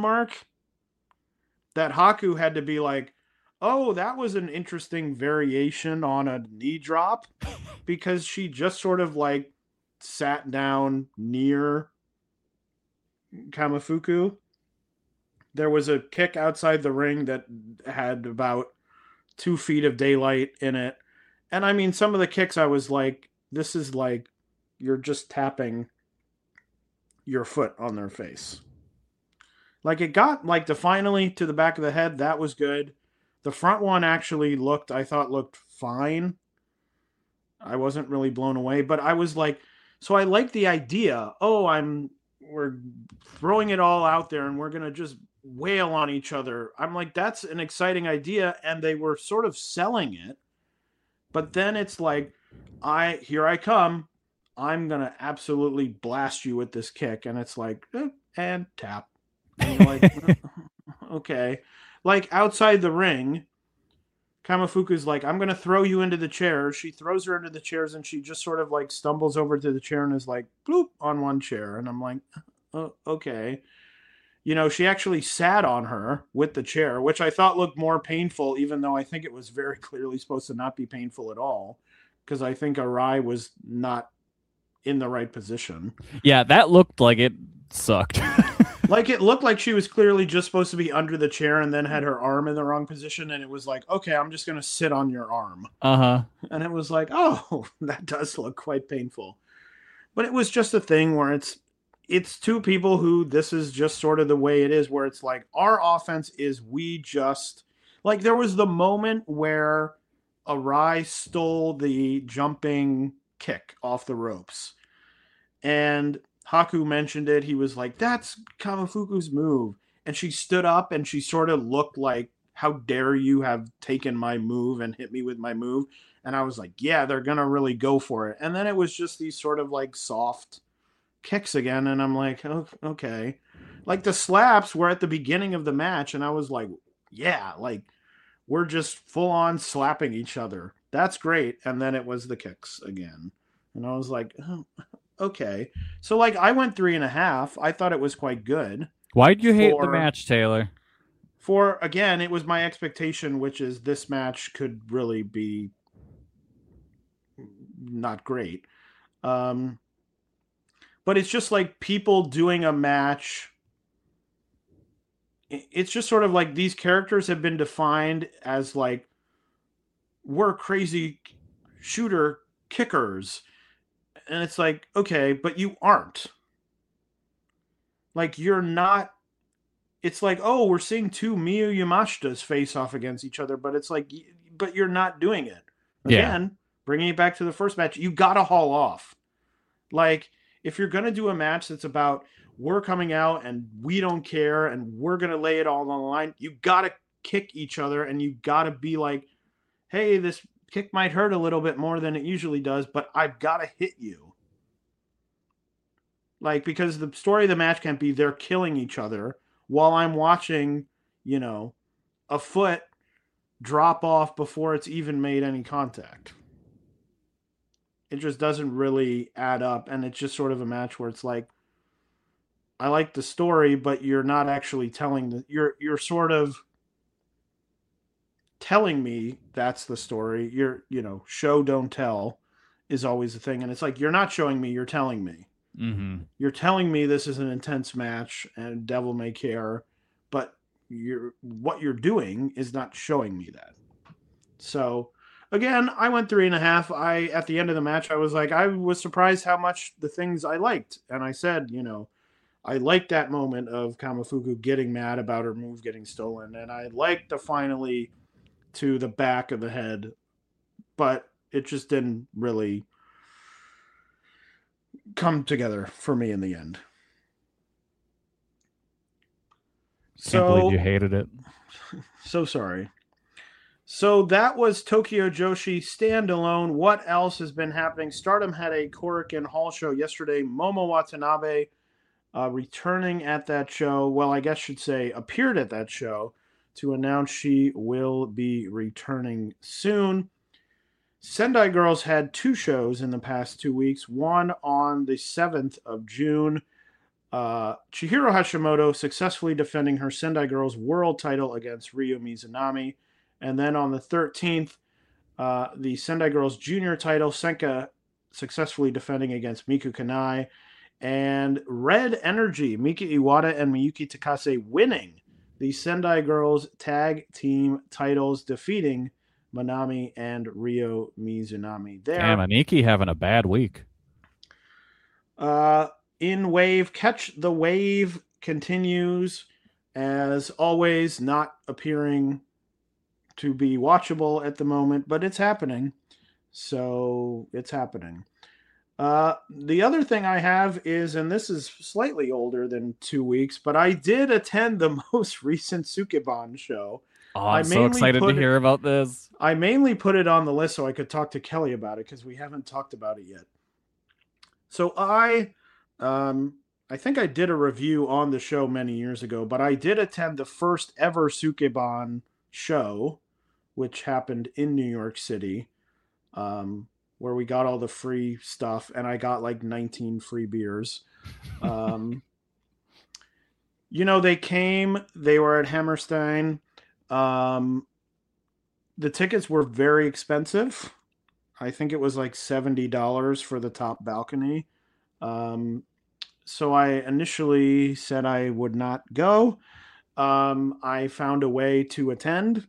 S4: That Haku had to be like, oh, that was an interesting variation on a knee drop, because she just sort of like sat down near Kamifuku. There was a kick outside the ring that had about 2 feet of daylight in it. And I mean, some of the kicks I was like, this is like, you're just tapping your foot on their face. Like, it got like the finally to the back of the head. That was good. The front one actually looked fine. I wasn't really blown away, but I was like, so I like the idea. Oh, we're throwing it all out there and we're going to just wail on each other. I'm like, that's an exciting idea. And they were sort of selling it. But then it's like, here I come. I'm going to absolutely blast you with this kick. And it's like, and tap. And you're like, okay. Like, outside the ring, Kamifuku's like, I'm going to throw you into the chairs. She throws her into the chairs and she just sort of like stumbles over to the chair and is like, bloop, on one chair. And I'm like, oh, okay. You know, she actually sat on her with the chair, which I thought looked more painful, even though I think it was very clearly supposed to not be painful at all, because I think Arai was not in the right position.
S5: Yeah, that looked like it sucked.
S4: Like, it looked like she was clearly just supposed to be under the chair and then had her arm in the wrong position. And it was like, okay, I'm just going to sit on your arm.
S5: Uh-huh.
S4: And it was like, oh, that does look quite painful. But it was just a thing where it's two people who this is just sort of the way it is, where it's like, our offense is we just, like, there was the moment where Arai stole the jumping kick off the ropes. And Haku mentioned it. He was like, that's Kamifuku's move. And she stood up and she sort of looked like, how dare you have taken my move and hit me with my move? And I was like, yeah, they're going to really go for it. And then it was just these sort of like soft kicks again. And I'm like, oh, okay. Like, the slaps were at the beginning of the match. And I was like, yeah, like, we're just full on slapping each other. That's great. And then it was the kicks again. And I was like, oh, okay. So, like, I went 3.5. I thought it was quite good.
S5: Why'd you hate the
S4: For-
S5: match, Taylor?
S4: For, again, it was my expectation, which is this match could really be not great. But it's just like people doing a match. It's just sort of like these characters have been defined as like, we're crazy shooter kickers. And it's like, okay, but you aren't. Like, you're not. It's like, oh, we're seeing two Miyu Yamashita's face off against each other, but it's like, but you're not doing it. Again, bringing it back to the first match, you got to haul off. Like, if you're going to do a match that's about we're coming out and we don't care and we're going to lay it all on the line, you got to kick each other and you got to be like, hey, this kick might hurt a little bit more than it usually does, but I've got to hit you. Like, because the story of the match can't be they're killing each other while I'm watching, a foot drop off before it's even made any contact. It just doesn't really add up, and it's just sort of a match where it's like, I like the story, but you're not actually telling you're sort of telling me that's the story. Show don't tell is always the thing, and it's like, you're not showing me, you're telling me.
S5: Mm-hmm.
S4: You're telling me this is an intense match and devil may care, but what you're doing is not showing me that. So again, I went 3.5. At the end of the match, I was like, I was surprised how much the things I liked. And I said, I liked that moment of Kamifuku getting mad about her move getting stolen. And I liked the finally to the back of the head, but it just didn't really come together for me in the end.
S5: Can't believe you hated it.
S4: So sorry. So that was Tokyo Joshi standalone. What else has been happening? Stardom had a Korakuen Hall show yesterday. Momo Watanabe returning at that show. Well, I guess should say appeared at that show to announce she will be returning soon. Sendai Girls had 2 shows in the past 2 weeks. One on the 7th of June. Chihiro Hashimoto successfully defending her Sendai Girls world title against Ryo Mizunami. And then on the 13th, the Sendai Girls junior title, Senka successfully defending against Miku Kanai. And Red Energy, Mika Iwata and Miyuki Takase winning the Sendai Girls tag team titles, defeating Manami and Ryo Mizunami there.
S5: Damn, Aniki having a bad week.
S4: In Wave, Catch the Wave continues, as always, not appearing to be watchable at the moment, but it's happening. So it's happening. The other thing I have is, and this is slightly older than 2 weeks, but I did attend the most recent Sukeban show.
S5: Oh, I'm so excited to hear about this.
S4: I mainly put it on the list so I could talk to Kelly about it because we haven't talked about it yet. So I think I did a review on the show many years ago, but I did attend the first ever Sukeban show, which happened in New York City, where we got all the free stuff, and I got like 19 free beers. They came, they were at Hammerstein. The tickets were very expensive. I think it was like $70 for the top balcony. So I initially said I would not go. I found a way to attend,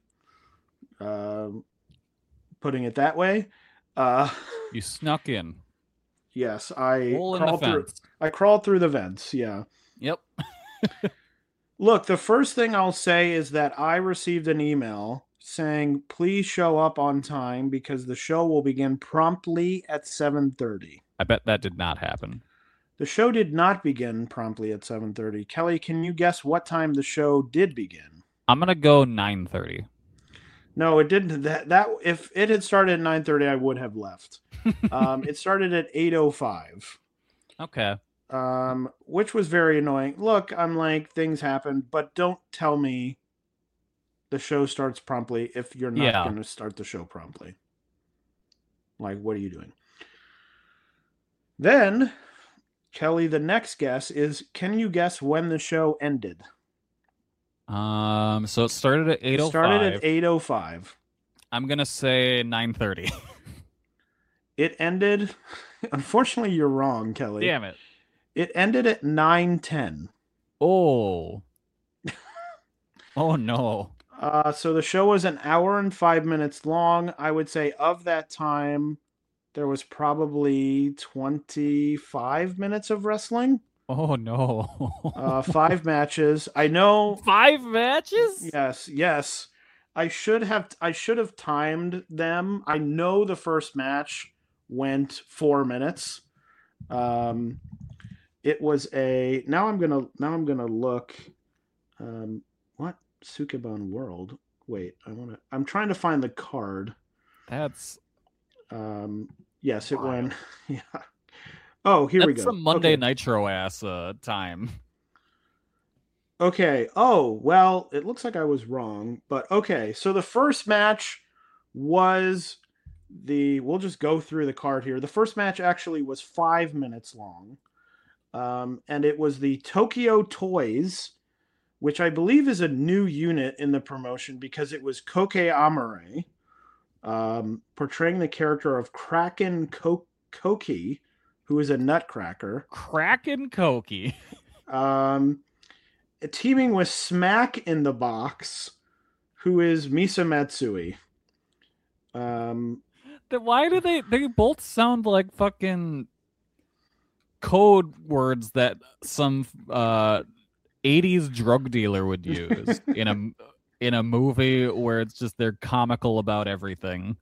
S4: putting it that way.
S5: You snuck in.
S4: Yes, I
S5: Hole in the fence.
S4: I crawled through the vents, yeah.
S5: Yep.
S4: Look, the first thing I'll say is that I received an email saying, please show up on time because the show will begin promptly at 7:30.
S5: I bet that did not happen.
S4: The show did not begin promptly at 7:30. Kelly, can you guess what time the show did begin?
S5: I'm going to go 9:30.
S4: No, it didn't. That if it had started at 9:30, I would have left. It started at 8:05.
S5: Okay.
S4: Which was very annoying. Look, I'm like, things happen, but don't tell me the show starts promptly if you're not going to start the show promptly. Like, what are you doing? Then Kelly, the next guess is, can you guess when the show ended?
S5: So it started at 8:05.
S4: Started at 8:05.
S5: I'm gonna say 9:30.
S4: It ended. Unfortunately, you're wrong, Kelly.
S5: Damn it.
S4: It ended at 9:10.
S5: Oh. Oh no.
S4: So the show was an hour and 5 minutes long. I would say of that time, there was probably 25 minutes of wrestling.
S5: Oh no.
S4: 5 matches. I know.
S5: 5 matches?
S4: Yes. I should have timed them. I know the first match went 4 minutes. It was a. Now I'm gonna look. What Sukeban World? Wait, I'm trying to find the card.
S5: That's.
S4: Yes, it went. Yeah. Oh, here we go.
S5: That's some Monday Nitro ass time.
S4: Okay. Oh, well, it looks like I was wrong, but okay. So the first match was we'll just go through the card here. The first match actually was 5 minutes long. And it was the Tokyo Toys, which I believe is a new unit in the promotion because it was Koke Amare, portraying the character of Kraken Koki, who is a nutcracker.
S5: Kraken Koki.
S4: Teaming with Smack in the Box, who is Misa Matsui.
S5: Why do they both sound like fucking code words that some 80s drug dealer would use in a movie where it's just they're comical about everything.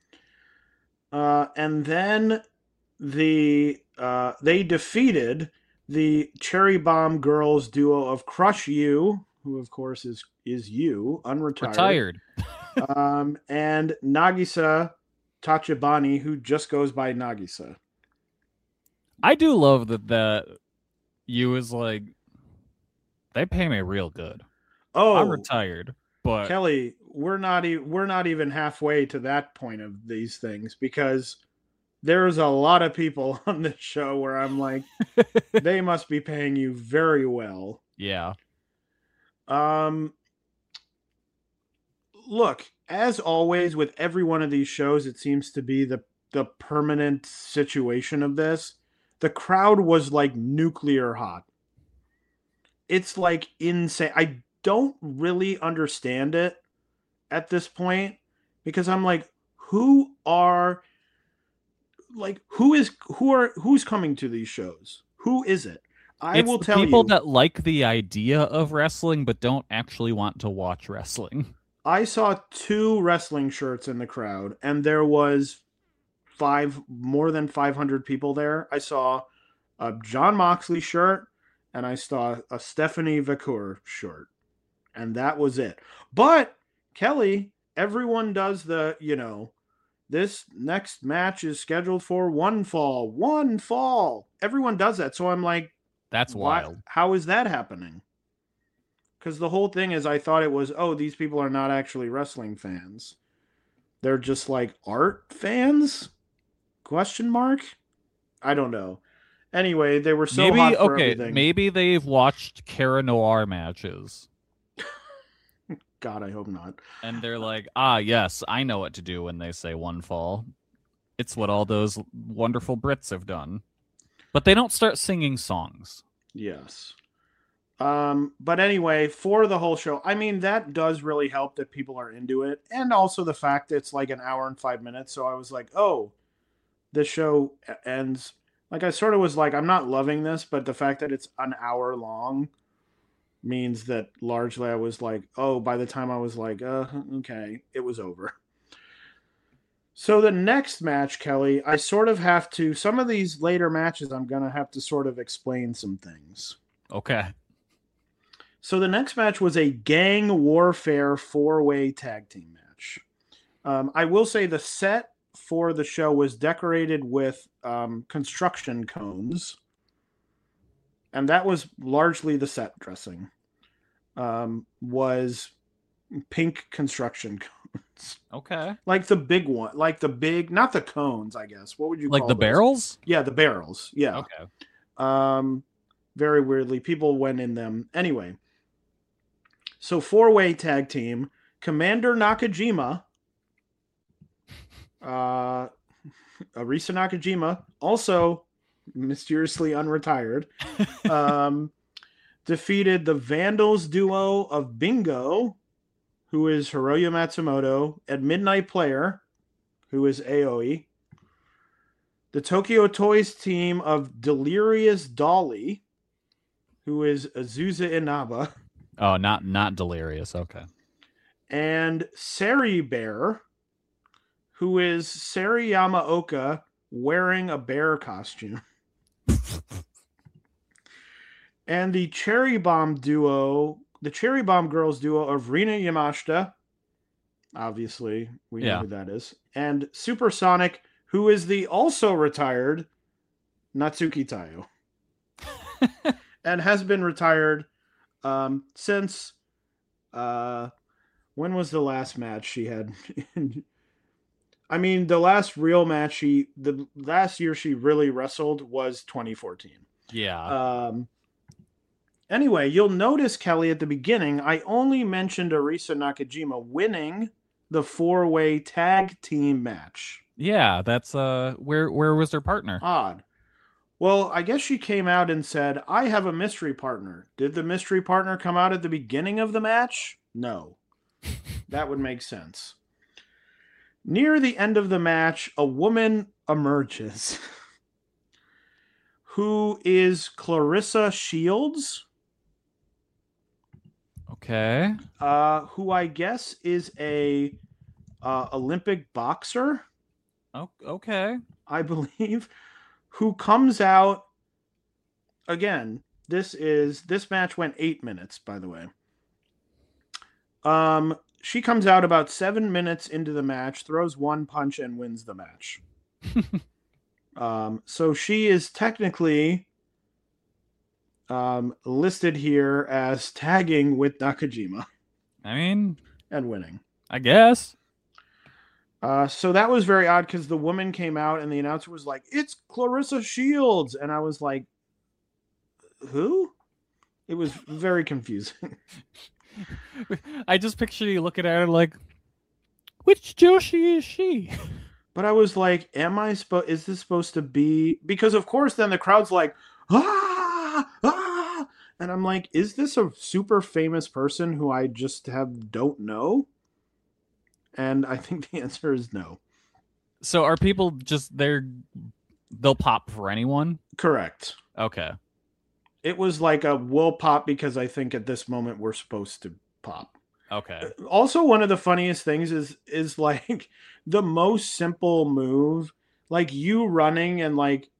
S4: And then they defeated the Cherry Bomb Girls duo of Crush You, who of course is you, unretired. And Nagisa Tachibana, who just goes by Nagisa.
S5: I do love that you is like, they pay me real good.
S4: Oh,
S5: I'm retired, but
S4: Kelly, we're not even halfway to that point of these things, because there's a lot of people on this show where I'm like, they must be paying you very well.
S5: Yeah.
S4: Look, as always with every one of these shows, it seems to be the permanent situation of this. The crowd was like nuclear hot. It's like insane. I don't really understand it at this point, because I'm like, who's coming to these shows? Who is it? I will tell you,
S5: people that like the idea of wrestling but don't actually want to watch wrestling.
S4: I saw 2 wrestling shirts in the crowd, and there was more than 500 people there. I saw a John Moxley shirt, and I saw a Stephanie Vacour shirt, and that was it. But Kelly, everyone does this next match is scheduled for one fall. Everyone does that. So I'm like,
S5: that's wild.
S4: How is that happening? Because the whole thing is, I thought it was, these people are not actually wrestling fans. They're just like art fans? ? I don't know. Anyway, they were so hot for everything.
S5: Maybe they've watched Cara Noir matches.
S4: God, I hope not.
S5: And they're like, yes, I know what to do when they say one fall. It's what all those wonderful Brits have done. But they don't start singing songs.
S4: Yes. But anyway, for the whole show, I mean, that does really help that people are into it. And also the fact that it's like an hour and 5 minutes. So I was like, this show ends. Like, I sort of was like, I'm not loving this, but the fact that it's an hour long means that largely I was like, by the time I was like, okay, it was over. So the next match, Kelly, I sort of have to, some of these later matches, I'm going to have to sort of explain some things.
S5: Okay.
S4: So the next match was a Gang Warfare 4-way tag team match. I will say the set for the show was decorated with construction cones. And that was largely the set dressing. Was pink construction cones.
S5: Okay.
S4: Like the big one. Like the big, not the cones, I guess. What would you call
S5: like the
S4: those?
S5: barrels?
S4: Yeah, the barrels. Yeah.
S5: Okay.
S4: Very weirdly, people went in them. Anyway, so 4-way tag team, Commander Nakajima, Arisa Nakajima, also mysteriously unretired, defeated the Vandals duo of Bingo, who is Hiroya Matsumoto, and Midnight Player, who is Aoi. The Tokyo Toys team of Delirious Dolly, who is Azusa Inaba.
S5: Oh, not Delirious. Okay.
S4: And Sari Bear, who is Sari Yamaoka wearing a bear costume. And the Cherry Bomb duo, the Cherry Bomb Girls duo of Rina Yamashita. Obviously, we know who that is. And Supersonic, who is the also retired Natsuki Tayo. And has been retired since... when was the last match she had? I mean, the last real match the last year she really wrestled was 2014.
S5: Yeah.
S4: Anyway, you'll notice, Kelly, at the beginning, I only mentioned Arisa Nakajima winning the 4-way tag team match.
S5: Yeah, that's where was their partner?
S4: Odd. Well, I guess she came out and said, I have a mystery partner. Did the mystery partner come out at the beginning of the match? No. That would make sense. Near the end of the match, a woman emerges who is Clarissa Shields.
S5: Okay.
S4: Who I guess is a Olympic boxer.
S5: Oh, okay.
S4: I believe, who comes out again. This match went 8 minutes, by the way. She comes out about 7 minutes into the match, throws one punch, and wins the match. So she is technically listed here as tagging with Nakajima.
S5: I mean,
S4: and winning,
S5: I guess.
S4: So that was very odd because the woman came out and the announcer was like, "It's Clarissa Shields," and I was like, "Who?" It was very confusing.
S5: I just picture you looking at her like, which Joshi is she?
S4: But I was like, is this supposed to be? Because of course then the crowd's like, ah! And I'm like, is this a super famous person who I just don't know? And I think the answer is no.
S5: So are people just they'll pop for anyone?
S4: Correct.
S5: Okay.
S4: It was like we'll pop because I think at this moment we're supposed to pop.
S5: Okay.
S4: Also, one of the funniest things is like the most simple move, like you running and like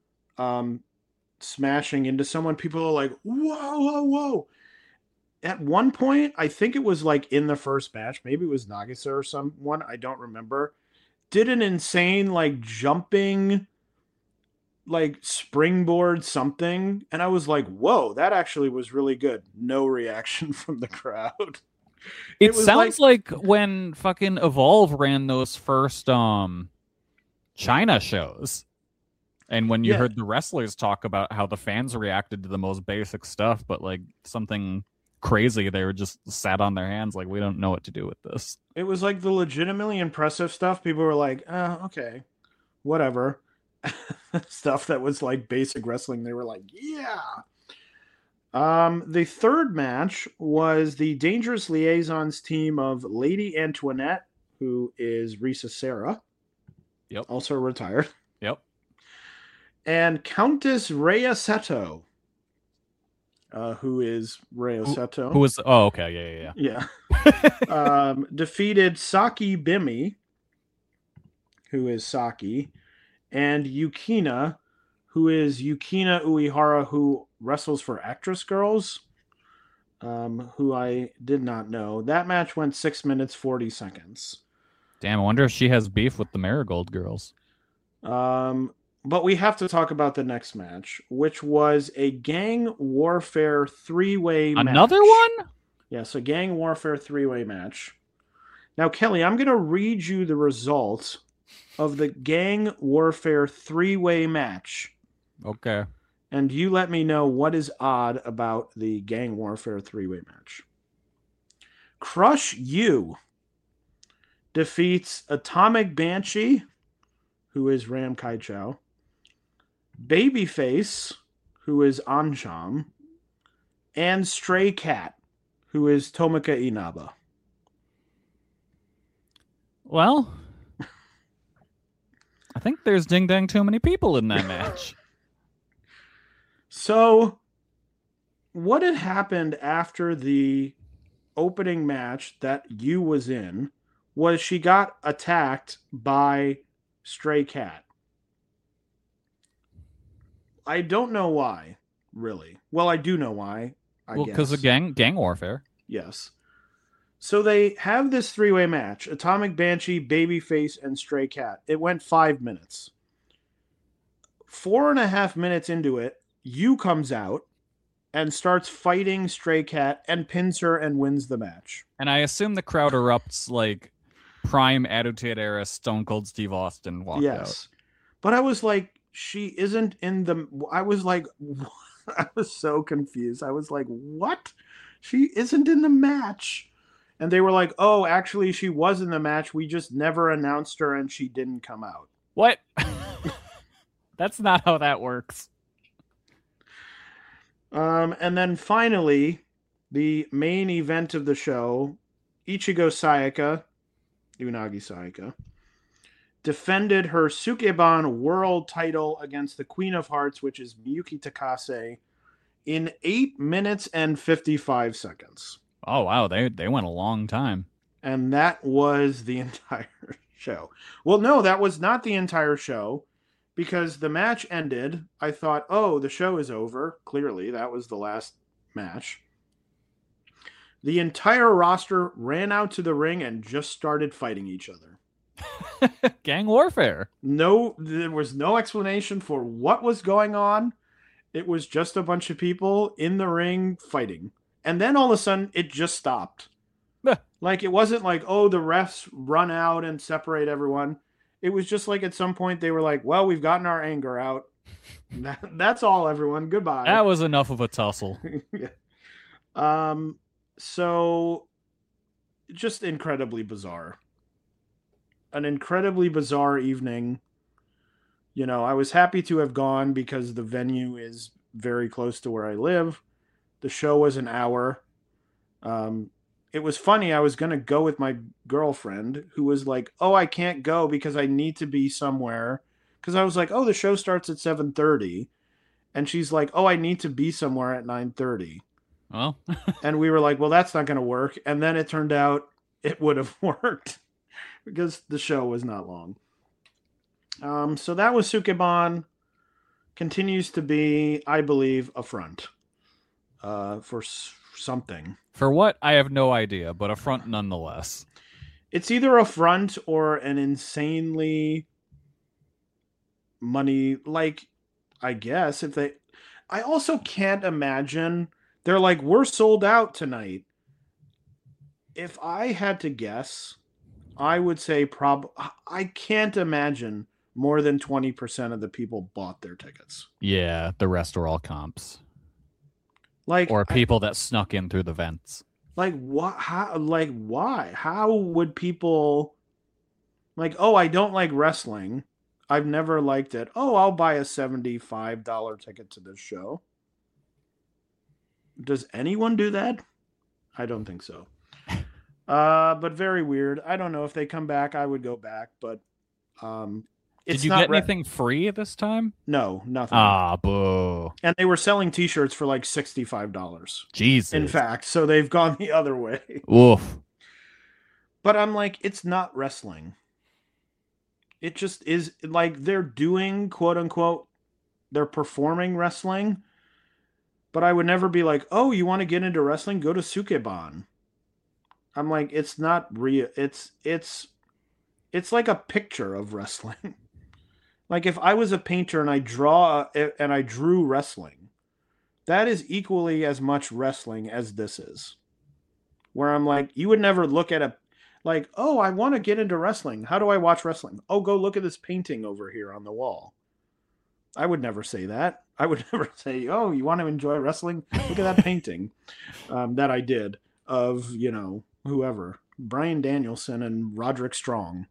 S4: smashing into someone. People are like, whoa, whoa, whoa. At one point, I think it was like in the first match, maybe it was Nagisa or someone, I don't remember, did an insane like jumping, like springboard something, and I was like, whoa, that actually was really good. No reaction from the crowd.
S5: It sounds like when fucking Evolve ran those first China shows, and when you heard the wrestlers talk about how the fans reacted to the most basic stuff, but like something crazy, they were just sat on their hands like, we don't know what to do with this.
S4: It was like the legitimately impressive stuff. People were like, okay, whatever. Stuff that was like basic wrestling, they were like, yeah. The third match was the Dangerous Liaisons team of Lady Antoinette, who is Risa Serra.
S5: Yep.
S4: Also retired.
S5: Yep.
S4: And Countess Rhea Seto, who is Rhea Seto.
S5: Who was... Oh, okay.
S4: Yeah. Defeated Saki Bimi, who is Saki, and Yukina, who is Yukina Uehara, who wrestles for Actress Girls, who I did not know. That match went 6 minutes, 40 seconds.
S5: Damn, I wonder if she has beef with the Marigold Girls.
S4: But we have to talk about the next match, which was a Gang Warfare 3-way match.
S5: Another one?
S4: Yes, a Gang Warfare 3-way match. Now, Kelly, I'm going to read you the result of the Gang Warfare 3-way match.
S5: Okay.
S4: And you let me know what is odd about the Gang Warfare 3-way match. Crush You defeats Atomic Banshee, who is Ram Kai Chow, Babyface, who is Ansham, and Stray Cat, who is Tomoka Inaba.
S5: Well, I think there's ding dang too many people in that match.
S4: So, what had happened after the opening match that you was in was she got attacked by Stray Cat. I don't know why, really. Well, I do know why.
S5: Well, because of gang warfare.
S4: Yes. So they have this 3-way match: Atomic Banshee, Babyface, and Stray Cat. It went 5 minutes. 4.5 minutes into it, you comes out and starts fighting Stray Cat and pins her and wins the match.
S5: And I assume the crowd erupts like prime Attitude Era Stone Cold Steve Austin walked out.
S4: But I was like, she isn't in the... I was like... I was so confused. I was like, what? She isn't in the match. And they were like, oh, actually, she was in the match. We just never announced her and she didn't come out.
S5: What? That's not how that works.
S4: And then finally, the main event of the show, Ichigo Sayaka, Unagi Sayaka, defended her Sukeban world title against the Queen of Hearts, which is Miyuki Takase, in 8 minutes and 55 seconds.
S5: Oh, wow. They went a long time.
S4: And that was the entire show. Well, no, that was not the entire show, because the match ended. I thought, oh, the show is over. Clearly, that was the last match. The entire roster ran out to the ring and just started fighting each other.
S5: Gang warfare.
S4: No, there was no explanation for what was going on. It was just a bunch of people in the ring fighting. And then all of a sudden, it just stopped. Like, it wasn't like, oh, the refs run out and separate everyone. It was just like at some point they were like, well, we've gotten our anger out. That's all, everyone. Goodbye.
S5: That was enough of a tussle.
S4: Yeah. So, just incredibly bizarre. An incredibly bizarre evening. You know, I was happy to have gone because the venue is very close to where I live. The show was an hour. It was funny. I was going to go with my girlfriend, who was like, oh, I can't go because I need to be somewhere. Because I was like, oh, the show starts at 7:30. And she's like, oh, I need to be somewhere at 9:30.
S5: Well.
S4: And we were like, well, that's not going to work. And then it turned out it would have worked because the show was not long. So that was Sukeban. Continues to be, I believe, a front for something.
S5: For what? I have no idea, but a front nonetheless.
S4: It's either a front or an insanely money, like, I guess, if they... I also can't imagine... They're like, we're sold out tonight. If I had to guess, I would say I can't imagine more than 20% of the people bought their tickets.
S5: Yeah, the rest are all comps.
S4: Like,
S5: or people that snuck in through the vents.
S4: Like, what? How? Like, why? How would people... Like, oh, I don't like wrestling. I've never liked it. Oh, I'll buy a $75 ticket to this show. Does anyone do that? I don't think so. But very weird. I don't know if they come back. I would go back, but
S5: did you get anything free this time?
S4: No, nothing.
S5: Ah, boo.
S4: And they were selling T-shirts for like $65.
S5: Jesus.
S4: In fact, so they've gone the other way.
S5: Oof.
S4: But I'm like, it's not wrestling. It just is, like, they're doing, quote unquote, they're performing wrestling. But I would never be like, oh, you want to get into wrestling? Go to Sukeban. I'm like, it's not real. It's like a picture of wrestling. Like, if I was a painter and I drew wrestling, that is equally as much wrestling as this is. Where I'm like, you would never look at like, oh, I want to get into wrestling. How do I watch wrestling? Oh, go look at this painting over here on the wall. I would never say that. I would never say, "Oh, you want to enjoy wrestling? Look at that painting that I did of whoever, Bryan Danielson and Roderick Strong."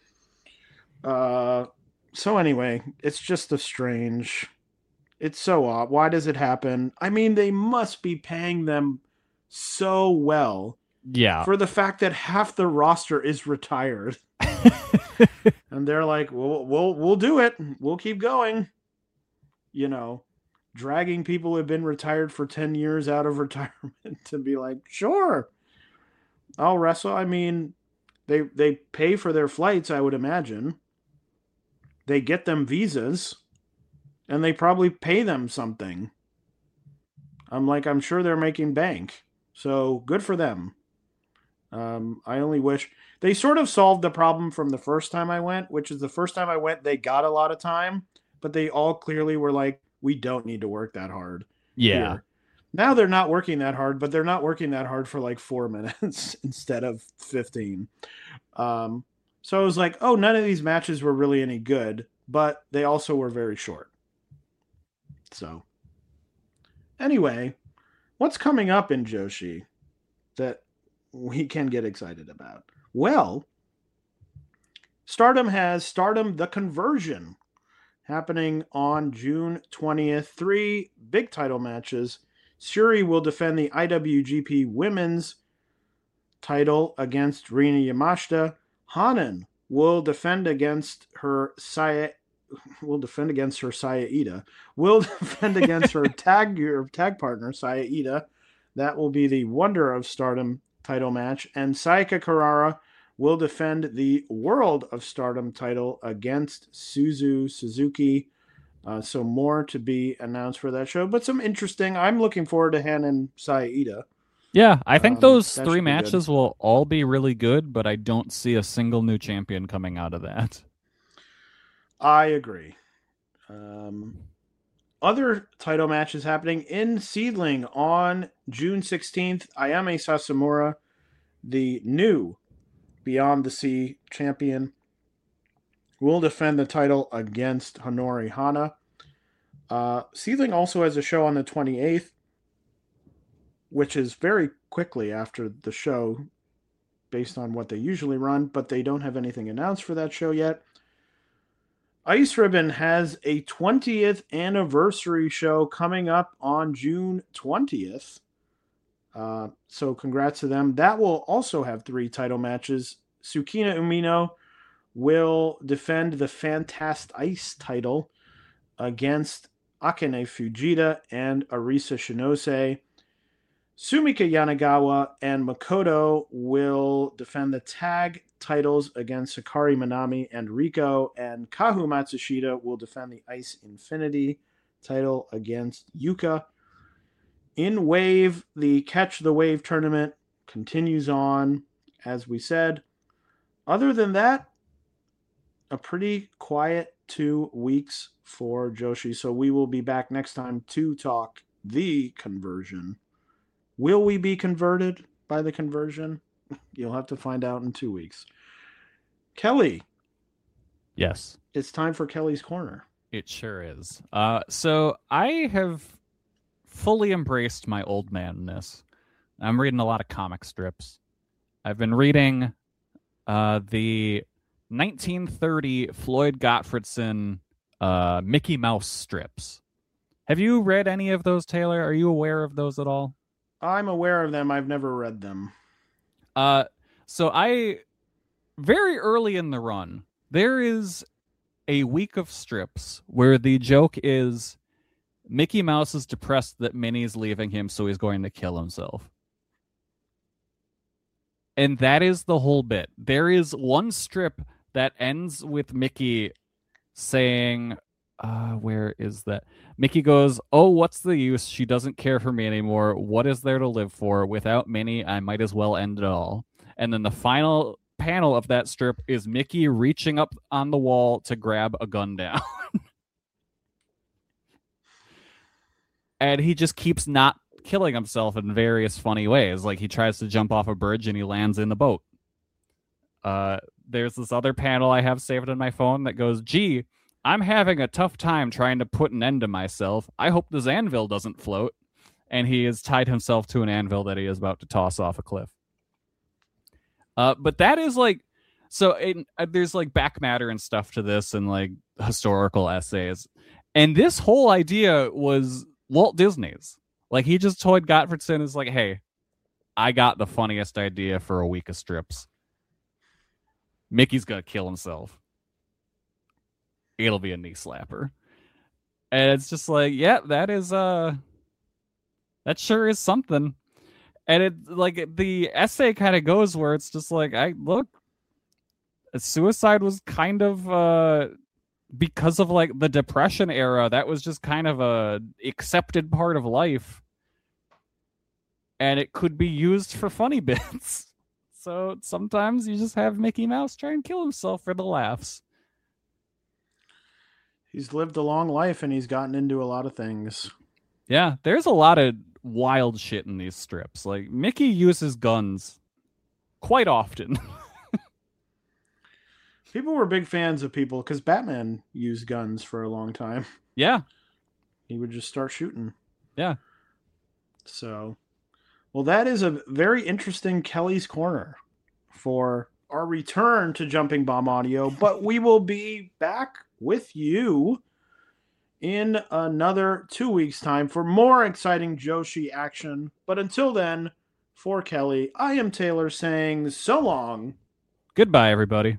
S4: So anyway, it's just it's so odd. Why does it happen? I mean, they must be paying them so well
S5: Yeah.
S4: for the fact that half the roster is retired. And they're like, we'll do it. We'll keep going. Dragging people who have been retired for 10 years out of retirement to be like, sure, I'll wrestle. I mean, they pay for their flights, I would imagine. They get them visas, and they probably pay them something. I'm sure they're making bank. So good for them. I only wish they sort of solved the problem from the first time I went, which is the first time I went, they got a lot of time, but they all clearly were like, we don't need to work that hard.
S5: Yeah.
S4: Here. Now they're not working that hard, but they're not working that hard for like 4 minutes instead of 15. So I was like, oh, none of these matches were really any good, but they also were very short. So anyway, what's coming up in Joshi that we can get excited about? Well, Stardom has Stardom The Conversion happening on June 20th. 3 big title matches. Syuri will defend the IWGP Women's title against Rina Yamashita. Hanan will defend against her Saya Ida. Will defend against her tag partner, Saya Ida. That will be the Wonder of Stardom title match. And Sayaka Karara will defend the World of Stardom title against Suzu Suzuki. So more to be announced for that show. But some interesting. I'm looking forward to Hanan Saya Ida.
S5: Yeah, I think those
S4: that
S5: 3
S4: should be
S5: matches will all be really good, but I don't see a single new champion coming out of that.
S4: I agree. Other title matches happening in Seedling on June 16th. Ayame Sasamura, the new Beyond the Sea champion, will defend the title against Honori Hana. Seedling also has a show on the 28th, which is very quickly after the show based on what they usually run, but they don't have anything announced for that show yet. Ice Ribbon has a 20th anniversary show coming up on June 20th. So congrats to them. That will also have 3 title matches. Tsukina Umino will defend the Fantast Ice title against Akane Fujita and Arisa Shinose. Sumika Yanagawa and Makoto will defend the tag titles against Sakari Manami and Riko, and Kahu Matsushita will defend the Ice Infinity title against Yuka. In Wave, the Catch the Wave tournament continues on, as we said. Other than that, a pretty quiet 2 weeks for Joshi, so we will be back next time to talk the conversion. Will we be converted by the conversion? You'll have to find out in 2 weeks. Kelly.
S5: Yes.
S4: It's time for Kelly's Corner.
S5: It sure is. So I have fully embraced my old manness. I'm reading a lot of comic strips. I've been reading the 1930 Floyd Gottfredson Mickey Mouse strips. Have you read any of those, Taylor? Are you aware of those at all?
S4: I'm aware of them. I've never read them.
S5: So very early in the run, there is a week of strips where the joke is Mickey Mouse is depressed that Minnie's leaving him, so he's going to kill himself. And that is the whole bit. There is one strip that ends with Mickey saying, where is that? Mickey goes, "Oh, what's the use? She doesn't care for me anymore. What is there to live for? Without Minnie, I might as well end it all." And then the final panel of that strip is Mickey reaching up on the wall to grab a gun down. And he just keeps not killing himself in various funny ways. Like he tries to jump off a bridge and he lands in the boat. There's this other panel I have saved on my phone that goes, "Gee, I'm having a tough time trying to put an end to myself. I hope this anvil doesn't float. And he has tied himself to an anvil that he is about to toss off a cliff. But that is like, so there's like back matter and stuff to this and like historical essays. And this whole idea was Walt Disney's. Like, he just told Gottfredson, is like, hey, I got the funniest idea for a week of strips. Mickey's gonna kill himself. It'll be a knee slapper. And it's just like, yeah, that sure is something. And it, like, the essay kind of goes where it's just like, suicide was kind of because of like the Depression era, that was just kind of a accepted part of life. And it could be used for funny bits. So sometimes you just have Mickey Mouse try and kill himself for the laughs.
S4: He's lived a long life and he's gotten into a lot of things.
S5: Yeah, there's a lot of wild shit in these strips. Like, Mickey uses guns quite often.
S4: People were big fans of people because Batman used guns for a long time.
S5: Yeah.
S4: He would just start shooting.
S5: Yeah.
S4: So, well, that is a very interesting Kelly's Corner for our return to Jumping Bomb Audio, but we will be back with you in another 2 weeks' time for more exciting Joshi action. But until then, for Kelly, I am Taylor saying so long.
S5: Goodbye, everybody.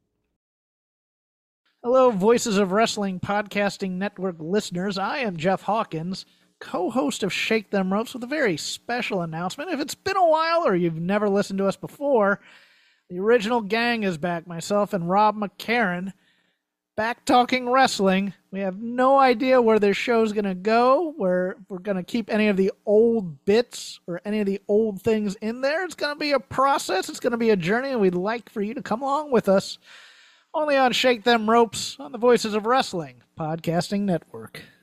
S6: Hello, Voices of Wrestling Podcasting Network listeners. I am Jeff Hawkins, co-host of Shake Them Ropes, with a very special announcement. If it's been a while or you've never listened to us before, the original gang is back. Myself and Rob McCarran, back talking wrestling. We have no idea where this show's going to go, where we're going to keep any of the old bits or any of the old things in there. It's going to be a process. It's going to be a journey, and we'd like for you to come along with us. Only on Shake Them Ropes on the Voices of Wrestling Podcasting Network.